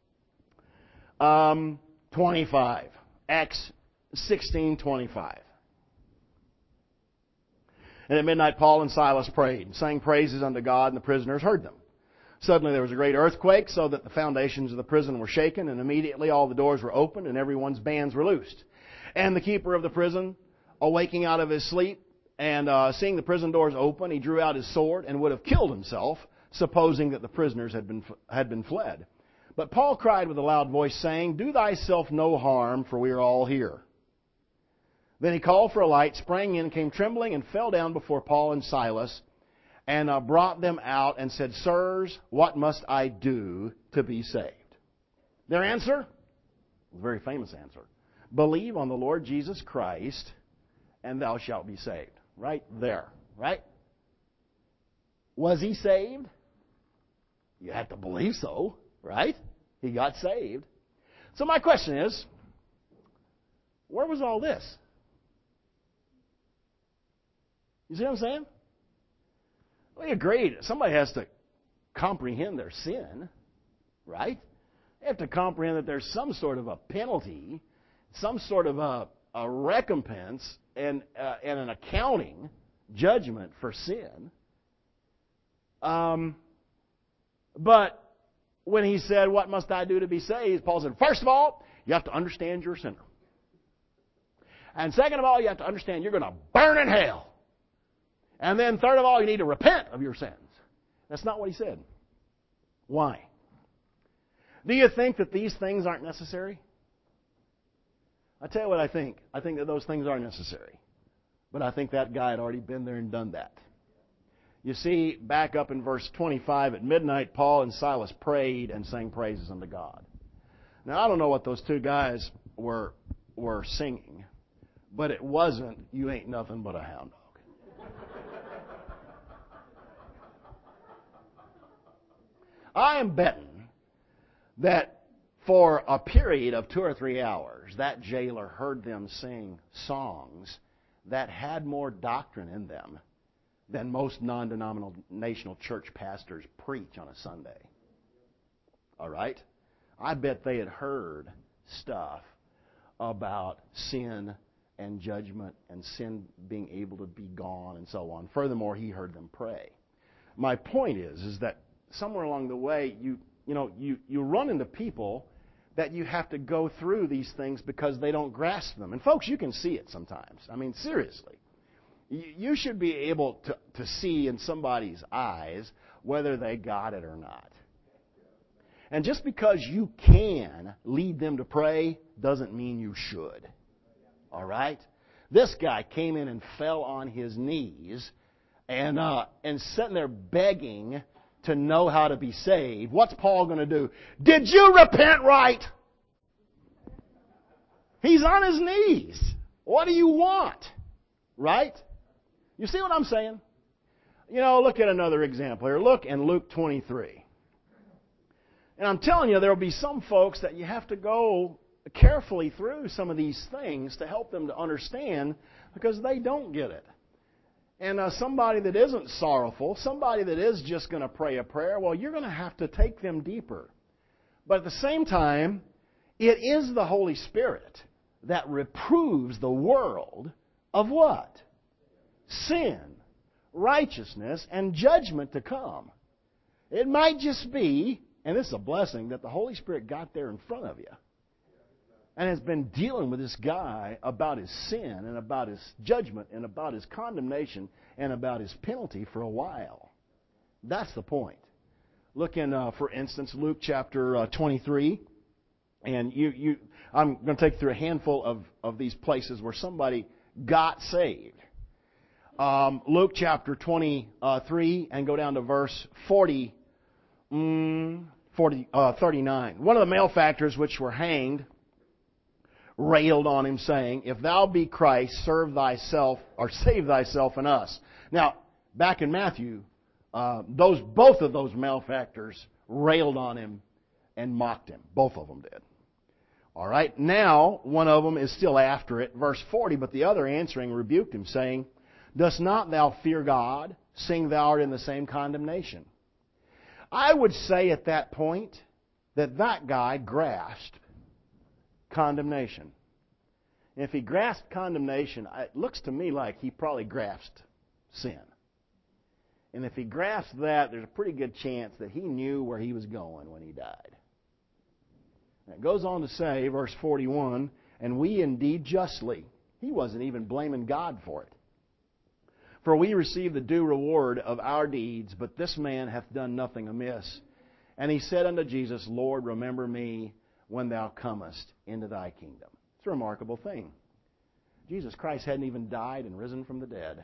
um, twenty-five. Acts sixteen twenty-five. "And at midnight Paul and Silas prayed, and sang praises unto God, and the prisoners heard them. Suddenly there was a great earthquake, so that the foundations of the prison were shaken, and immediately all the doors were opened, and everyone's bands were loosed. And the keeper of the prison, awaking out of his sleep, and uh, seeing the prison doors open, he drew out his sword, and would have killed himself, supposing that the prisoners had been had been fled. But Paul cried with a loud voice, saying, Do thyself no harm, for we are all here. Then he called for a light, sprang in, came trembling, and fell down before Paul and Silas, and uh, brought them out, and said, Sirs, what must I do to be saved? Their answer? A very famous answer. Believe on the Lord Jesus Christ, and thou shalt be saved. Right there. Right? Was he saved? You have to believe so. Right? He got saved. So my question is, where was all this? You see what I'm saying? We agreed. Somebody has to comprehend their sin, right? They have to comprehend that there's some sort of a penalty, some sort of a, a recompense, and, uh, and an accounting judgment for sin. Um, but when he said, what must I do to be saved? Paul said, first of all, you have to understand you're a sinner. And second of all, you have to understand you're going to burn in hell. And then third of all, you need to repent of your sins. That's not what he said. Why? Do you think that these things aren't necessary? I tell you what I think. I think that those things are necessary. But I think that guy had already been there and done that. You see, back up in verse twenty-five, at midnight, Paul and Silas prayed and sang praises unto God. Now, I don't know what those two guys were were singing, but it wasn't, you ain't nothing but a hound dog. I am betting that for a period of two or three hours, that jailer heard them sing songs that had more doctrine in them than most non-denominational church pastors preach on a Sunday. All right? I bet they had heard stuff about sin and judgment and sin being able to be gone and so on. Furthermore, he heard them pray. My point is, is that somewhere along the way, you you know, you, you run into people that you have to go through these things because they don't grasp them. And folks, you can see it sometimes. I mean, seriously. You should be able to, to see in somebody's eyes whether they got it or not. And just because you can lead them to pray doesn't mean you should. All right? This guy came in and fell on his knees and uh, and sitting there begging to know how to be saved. What's Paul going to do? Did you repent right? He's on his knees. What do you want? Right? You see what I'm saying? You know, look at another example here. Look in Luke twenty-three. And I'm telling you, there will be some folks that you have to go carefully through some of these things to help them to understand because they don't get it. And uh, somebody that isn't sorrowful, somebody that is just going to pray a prayer, well, you're going to have to take them deeper. But at the same time, it is the Holy Spirit that reproves the world of what? Sin, righteousness, and judgment to come. It might just be, and this is a blessing, that the Holy Spirit got there in front of you. and has been dealing with this guy about his sin and about his judgment and about his condemnation and about his penalty for a while. That's the point. Look in, uh, for instance, Luke chapter uh, twenty-three. And you, you, I'm going to take you through a handful of, of these places where somebody got saved. Um, Luke chapter twenty-three and go down to verse forty, mm, forty, uh, thirty-nine. One of the malefactors which were hanged railed on him, saying, "If thou be Christ, serve thyself, or save thyself and us." Now, back in Matthew, uh, those both of those malefactors railed on him and mocked him. Both of them did. All right, now one of them is still after it, verse forty, but the other answering rebuked him, saying, "Dost not thou fear God, seeing thou art in the same condemnation?" I would say at that point that that guy grasped condemnation. And if he grasped condemnation, it looks to me like he probably grasped sin. And if he grasped that, there's a pretty good chance that he knew where he was going when he died. And it goes on to say, verse forty-one, "And we indeed justly," he wasn't even blaming God for it, "for we receive the due reward of our deeds, but this man hath done nothing amiss. And he said unto Jesus, Lord, remember me when thou comest into thy kingdom." It's a remarkable thing. Jesus Christ hadn't even died and risen from the dead.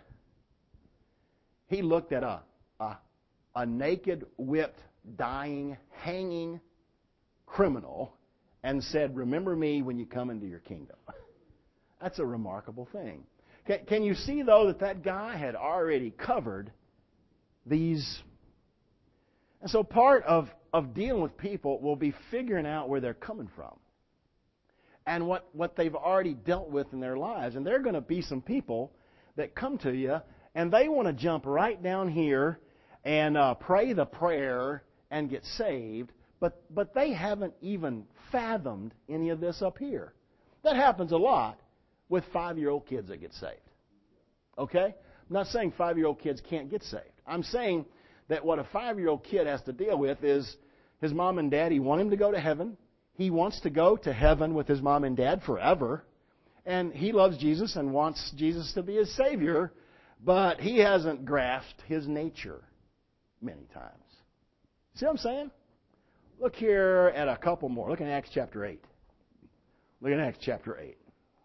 He looked at a, a, a naked, whipped, dying, hanging criminal and said, "Remember me when you come into your kingdom." That's a remarkable thing. Can, can you see, though, that that guy had already covered these? And so part of, of dealing with people will be figuring out where they're coming from and what, what they've already dealt with in their lives. And there are going to be some people that come to you and they want to jump right down here and uh, pray the prayer and get saved, but, but they haven't even fathomed any of this up here. That happens a lot with five-year-old kids that get saved. Okay? I'm not saying five-year-old kids can't get saved. I'm saying that what a five-year-old kid has to deal with is his mom and daddy want him to go to heaven. He wants to go to heaven with his mom and dad forever. And he loves Jesus and wants Jesus to be his Savior, but he hasn't grasped his nature many times. See what I'm saying? Look here at a couple more. Look in Acts chapter eight. Look at Acts chapter eight.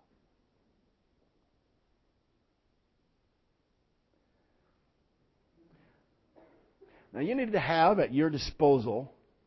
Now you need to have at your disposal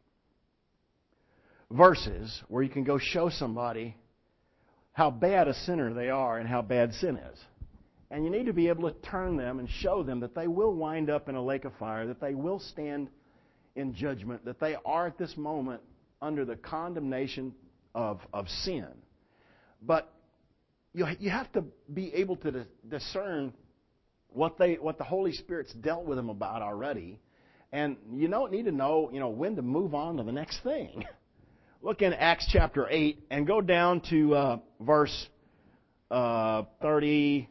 verses where you can go show somebody how bad a sinner they are and how bad sin is. And you need to be able to turn them and show them that they will wind up in a lake of fire, that they will stand in judgment, that they are at this moment under the condemnation of, of sin. But you, you have to be able to discern what they what the Holy Spirit's dealt with them about already. And you don't need to know, you know, when to move on to the next thing. Look in Acts chapter eight and go down to uh, verse uh, thirty.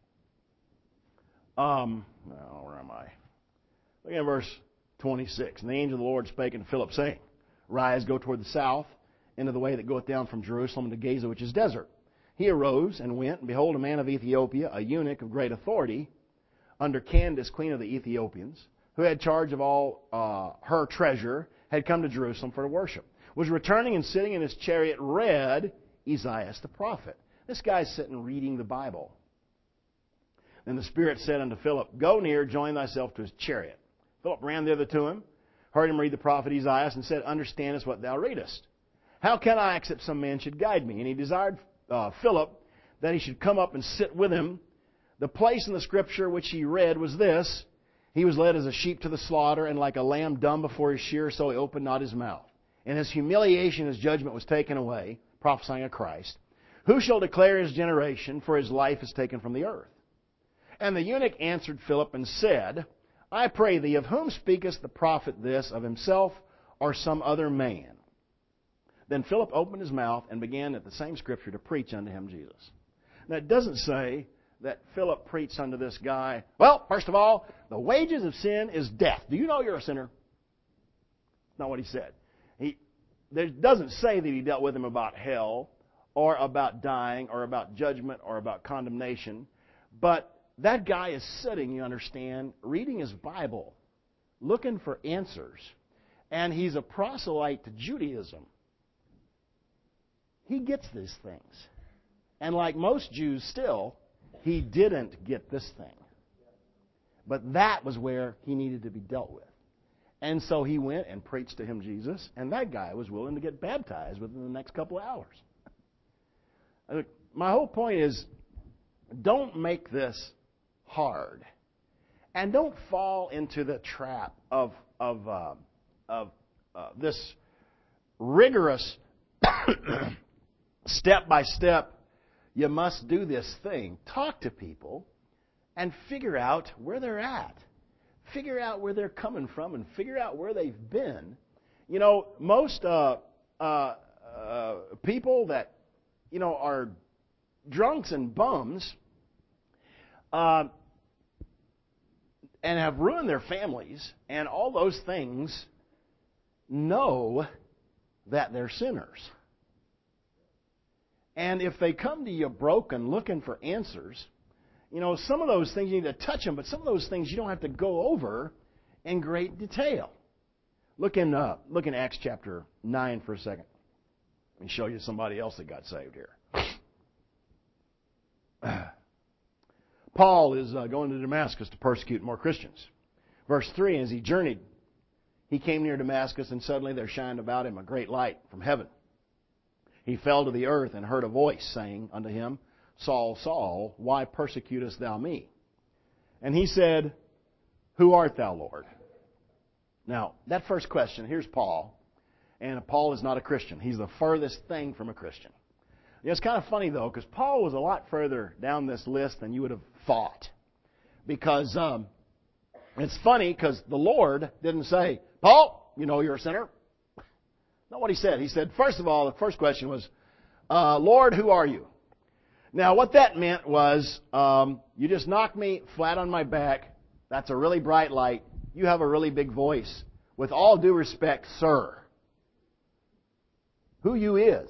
Um, oh, where am I? Look at verse twenty-six. "And the angel of the Lord spake unto Philip, saying, Rise, go toward the south, into the way that goeth down from Jerusalem to Gaza, which is desert. He arose and went, and behold, a man of Ethiopia, a eunuch of great authority, under Candace, queen of the Ethiopians, who had charge of all uh, her treasure, had come to Jerusalem for to worship, was returning and sitting in his chariot, read Isaiah the prophet." This guy's sitting reading the Bible. Then the Spirit said unto Philip, "Go near, join thyself to his chariot." Philip ran thither to him, heard him read the prophet Isaiah, and said, "Understandest what thou readest? How can I, except some man should guide me?" And he desired uh, Philip that he should come up and sit with him. The place in the Scripture which he read was this: "He was led as a sheep to the slaughter, and like a lamb dumb before his shearer, so he opened not his mouth. In his humiliation his judgment was taken away," prophesying of Christ. "Who shall declare his generation? For his life is taken from the earth." And the eunuch answered Philip and said, "I pray thee, of whom speaketh the prophet this, of himself or some other man?" Then Philip opened his mouth and began at the same Scripture to preach unto him Jesus. Now it doesn't say that Philip preached unto this guy, "Well, first of all, the wages of sin is death. Do you know you're a sinner?" That's not what he said. He, it doesn't say that he dealt with him about hell or about dying or about judgment or about condemnation. But that guy is sitting, you understand, reading his Bible, looking for answers. And he's a proselyte to Judaism. He gets these things. And like most Jews still, he didn't get this thing. But that was where he needed to be dealt with. And so he went and preached to him Jesus, and that guy was willing to get baptized within the next couple of hours. My whole point is, don't make this hard. And don't fall into the trap of, of, uh, of uh, this rigorous step-by-step, you must do this thing. Talk to people and figure out where they're at. Figure out where they're coming from and figure out where they've been. You know, most uh, uh, uh, people that, you know, are drunks and bums uh, and have ruined their families and all those things know that they're sinners. And if they come to you broken, looking for answers, you know, some of those things you need to touch them, but some of those things you don't have to go over in great detail. Look in, uh, look in Acts chapter nine for a second. Let me show you somebody else that got saved here. Paul is uh, going to Damascus to persecute more Christians. Verse three, as he journeyed, he came near Damascus, and suddenly there shined about him a great light from heaven. He fell to the earth and heard a voice saying unto him, Saul, Saul, why persecutest thou me? And he said, Who art thou, Lord? Now, that first question, here's Paul. And Paul is not a Christian. He's the furthest thing from a Christian. You know, it's kind of funny, though, because Paul was a lot further down this list than you would have thought. Because um, it's funny, because the Lord didn't say, Paul, you know you're a sinner. Not what he said. He said, first of all, the first question was, uh, Lord, who are you? Now, what that meant was, um, you just knocked me flat on my back. That's a really bright light. You have a really big voice. With all due respect, sir, who you is?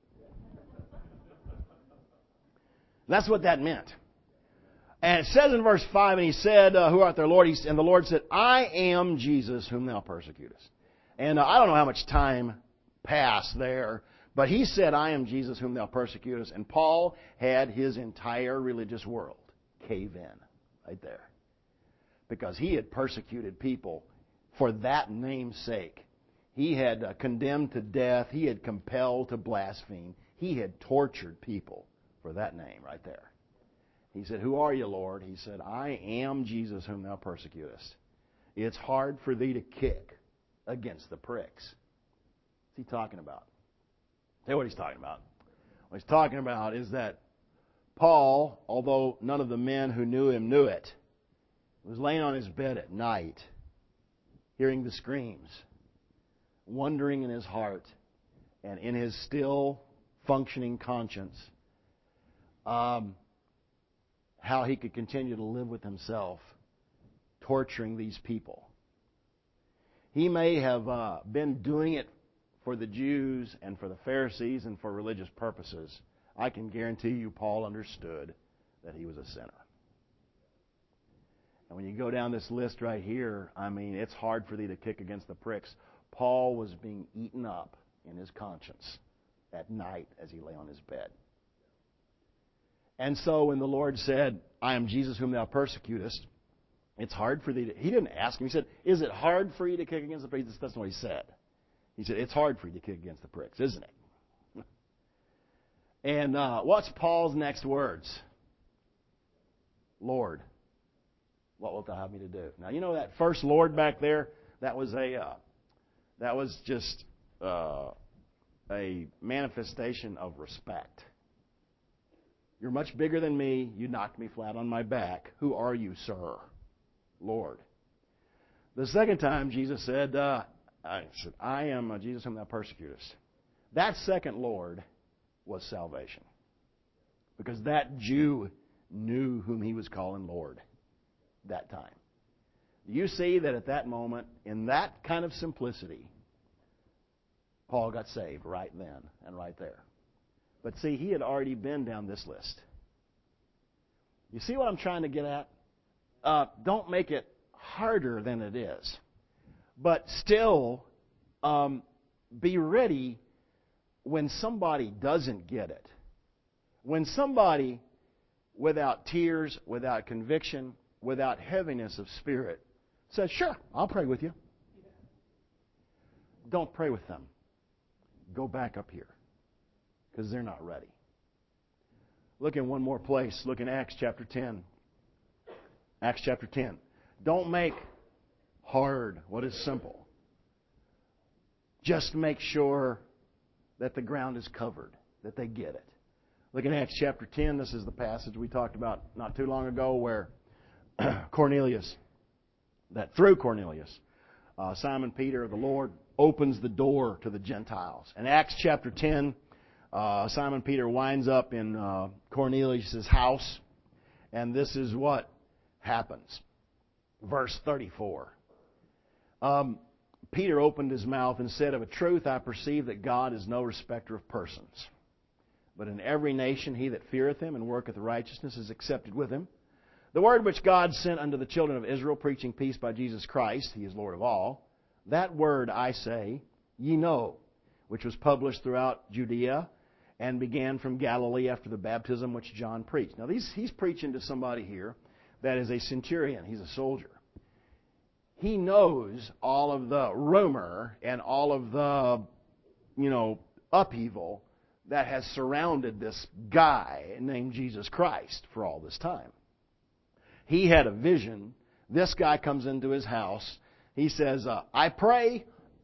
That's what that meant. And it says in verse five, and he said, uh, Who art thou, Lord? He, and the Lord said, I am Jesus whom thou persecutest. And uh, I don't know how much time passed there, but he said, I am Jesus whom thou persecutest. And Paul had his entire religious world cave in right there. Because he had persecuted people for that name's sake. He had uh, condemned to death. He had compelled to blaspheme. He had tortured people for that name right there. He said, Who are you, Lord? He said, I am Jesus whom thou persecutest. It's hard for thee to kick against the pricks. What's he talking about? Tell you what he's talking about. What he's talking about is that Paul, although none of the men who knew him knew it, was laying on his bed at night, hearing the screams, wondering in his heart and in his still functioning conscience um, how he could continue to live with himself, torturing these people. He may have uh, been doing it for the Jews and for the Pharisees and for religious purposes. I can guarantee you Paul understood that he was a sinner. And when you go down this list right here, I mean, it's hard for thee to kick against the pricks. Paul was being eaten up in his conscience at night as he lay on his bed. And so when the Lord said, I am Jesus whom thou persecutest, it's hard for thee to... He didn't ask him. He said, is it hard for you to kick against the pricks? That's not what he said. He said, it's hard for you to kick against the pricks, isn't it? And uh, what's Paul's next words? Lord, what wilt thou have me to do? Now, you know that first Lord back there? That was a... Uh, that was just uh, a manifestation of respect. You're much bigger than me. You knocked me flat on my back. Who are you, sir? Lord. The second time, Jesus said, uh, I, said, I am uh, Jesus whom thou persecutest. That second Lord was salvation. Because that Jew knew whom he was calling Lord that time. You see that at that moment, in that kind of simplicity, Paul got saved right then and right there. But see, he had already been down this list. You see what I'm trying to get at? Uh, don't make it harder than it is. But still, um, be ready when somebody doesn't get it. When somebody, without tears, without conviction, without heaviness of spirit, says, sure, I'll pray with you. Don't pray with them. Go back up here, because they're not ready. Look in one more place. Look in Acts chapter ten. Acts chapter ten. Don't make hard what is simple. Just make sure that the ground is covered, that they get it. Look in Acts chapter ten. This is the passage we talked about not too long ago where Cornelius, that through Cornelius, uh, Simon Peter, the Lord, opens the door to the Gentiles. In Acts chapter ten, uh, Simon Peter winds up in uh, Cornelius' house, and this is what happens. Verse thirty-four. Um, Peter opened his mouth and said, of a truth I perceive that God is no respecter of persons. But in every nation he that feareth him and worketh righteousness is accepted with him. The word which God sent unto the children of Israel, preaching peace by Jesus Christ, he is Lord of all. That word, I say, ye know, which was published throughout Judea and began from Galilee after the baptism which John preached. Now, these, he's preaching to somebody here that is a centurion. He's a soldier. He knows all of the rumor and all of the, you know, upheaval that has surrounded this guy named Jesus Christ for all this time. He had a vision. This guy comes into his house. He says, uh, I pray,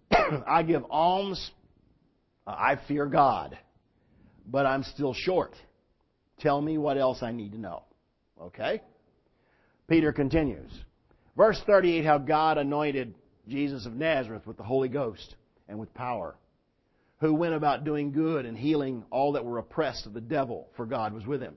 I give alms, uh, I fear God, but I'm still short. Tell me what else I need to know. Okay? Peter continues. Verse thirty-eight, how God anointed Jesus of Nazareth with the Holy Ghost and with power, who went about doing good and healing all that were oppressed of the devil, for God was with him.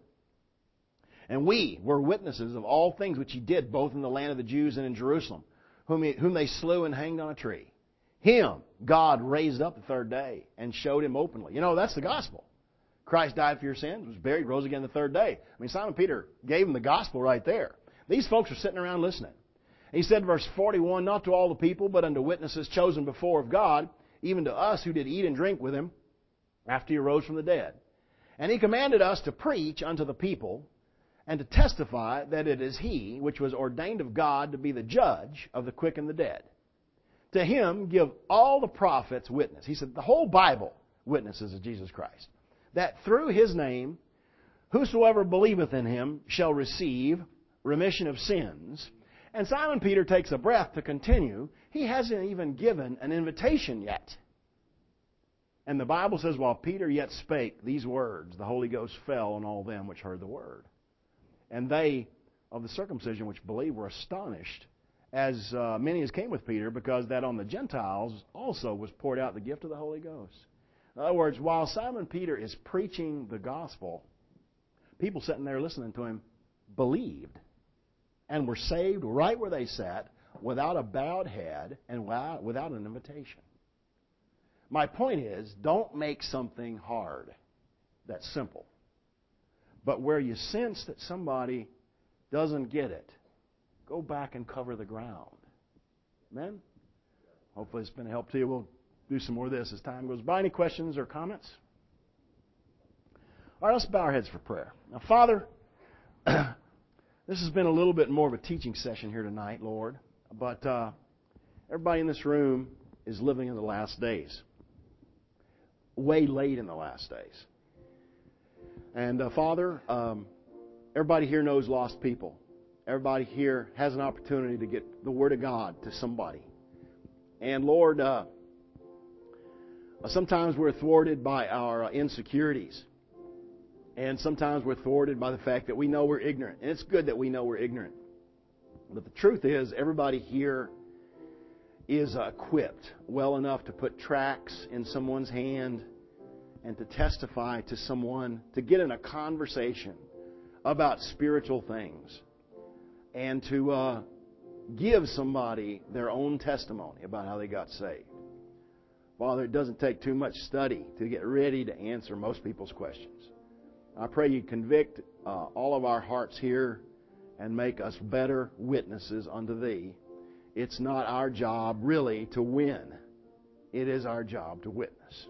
And we were witnesses of all things which he did, both in the land of the Jews and in Jerusalem, whom, he, whom they slew and hanged on a tree. Him God raised up the third day and showed him openly. You know, that's the gospel. Christ died for your sins, was buried, rose again the third day. I mean, Simon Peter gave him the gospel right there. These folks are sitting around listening. He said, verse forty-one, not to all the people, but unto witnesses chosen before of God, even to us who did eat and drink with him after he arose from the dead. And he commanded us to preach unto the people and to testify that it is he which was ordained of God to be the judge of the quick and the dead. To him give all the prophets witness. He said the whole Bible witnesses of Jesus Christ, that through his name whosoever believeth in him shall receive remission of sins. And Simon Peter takes a breath to continue. He hasn't even given an invitation yet. And the Bible says, while Peter yet spake these words, the Holy Ghost fell on all them which heard the word. And they of the circumcision which believed were astonished, as uh, many as came with Peter, because that on the Gentiles also was poured out the gift of the Holy Ghost. In other words, while Simon Peter is preaching the gospel, people sitting there listening to him believed and were saved right where they sat, without a bowed head and without, without an invitation. My point is, don't make something hard that's simple. But where you sense that somebody doesn't get it, go back and cover the ground. Amen? Hopefully it's been a help to you. We'll do some more of this as time goes by. Any questions or comments? All right, let's bow our heads for prayer. Now, Father, this has been a little bit more of a teaching session here tonight, Lord. But uh, everybody in this room is living in the last days. Way late in the last days. And uh, Father, um, everybody here knows lost people. Everybody here has an opportunity to get the Word of God to somebody. And Lord, uh, sometimes we're thwarted by our uh, insecurities. And sometimes we're thwarted by the fact that we know we're ignorant. And it's good that we know we're ignorant. But the truth is, everybody here is equipped well enough to put tracts in someone's hand and to testify to someone, to get in a conversation about spiritual things, and to uh, give somebody their own testimony about how they got saved. Father, it doesn't take too much study to get ready to answer most people's questions. I pray you convict uh, all of our hearts here and make us better witnesses unto Thee. It's not our job, really, to win. It is our job to witness.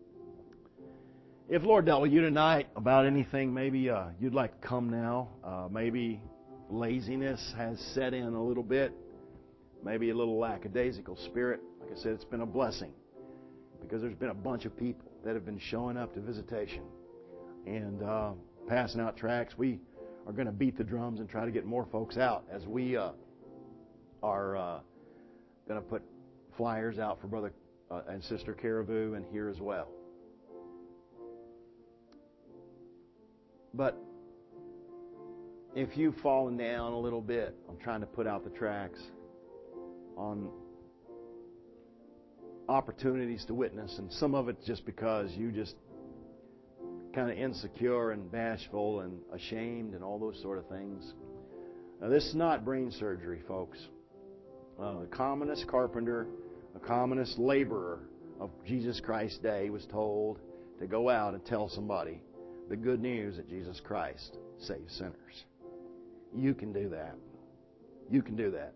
If Lord dealt with you tonight about anything, maybe uh, you'd like to come now. Uh, maybe laziness has set in a little bit. Maybe a little lackadaisical spirit. Like I said, it's been a blessing because there's been a bunch of people that have been showing up to visitation and uh, passing out tracts. We are going to beat the drums and try to get more folks out as we uh, are uh, going to put flyers out for Brother uh, and Sister Caribou and here as well. But if you've fallen down a little bit on trying to put out the tracts, on opportunities to witness, and some of it just because you just kind of insecure and bashful and ashamed and all those sort of things. Now, this is not brain surgery, folks. Uh, the commonest carpenter, the commonest laborer of Jesus Christ's day was told to go out and tell somebody the good news that Jesus Christ saves sinners. You can do that. You can do that.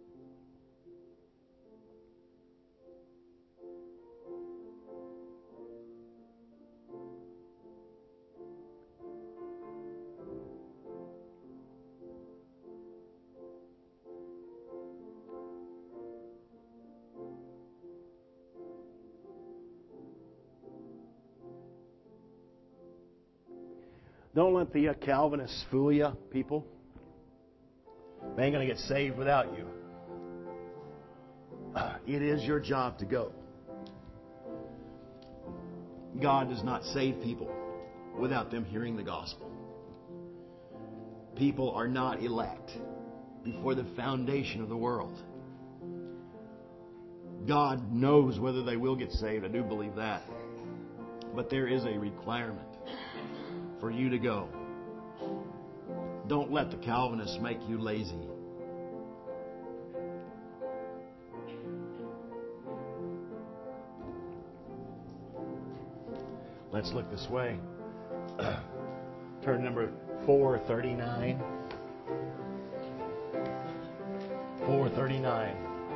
Don't let the uh, Calvinists fool you, people. They ain't going to get saved without you. Uh, it is your job to go. God does not save people without them hearing the gospel. People are not elect before the foundation of the world. God knows whether they will get saved. I do believe that. But there is a requirement for you to go. Don't let the Calvinists make you lazy. Let's look this way. Turn number four thirty-nine. four thirty-nine.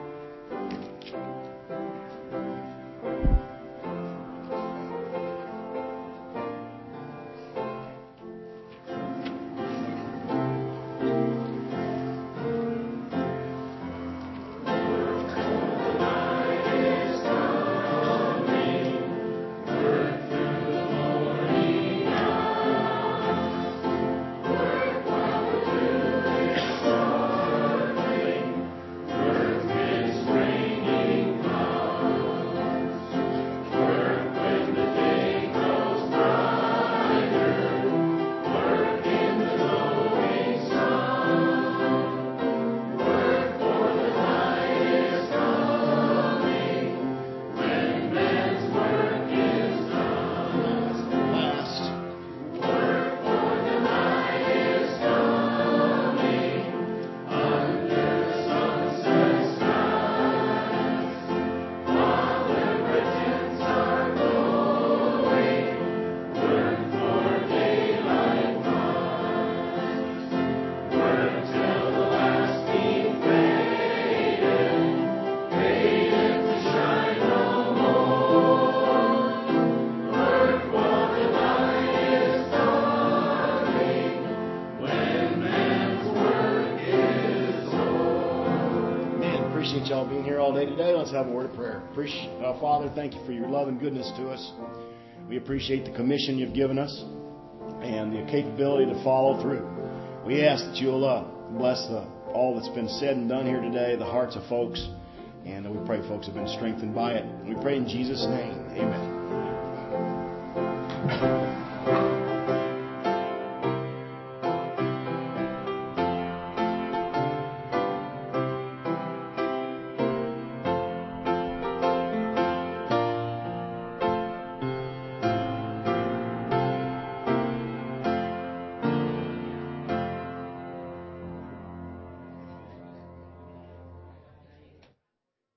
Appreciate y'all being here all day today. Let's have a word of prayer. Appreciate, uh, Father, thank you for your love and goodness to us. We appreciate the commission you've given us and the capability to follow through. We ask that you'll uh, bless the, all that's been said and done here today, the hearts of folks, and we pray folks have been strengthened by it. We pray in Jesus' name. Amen.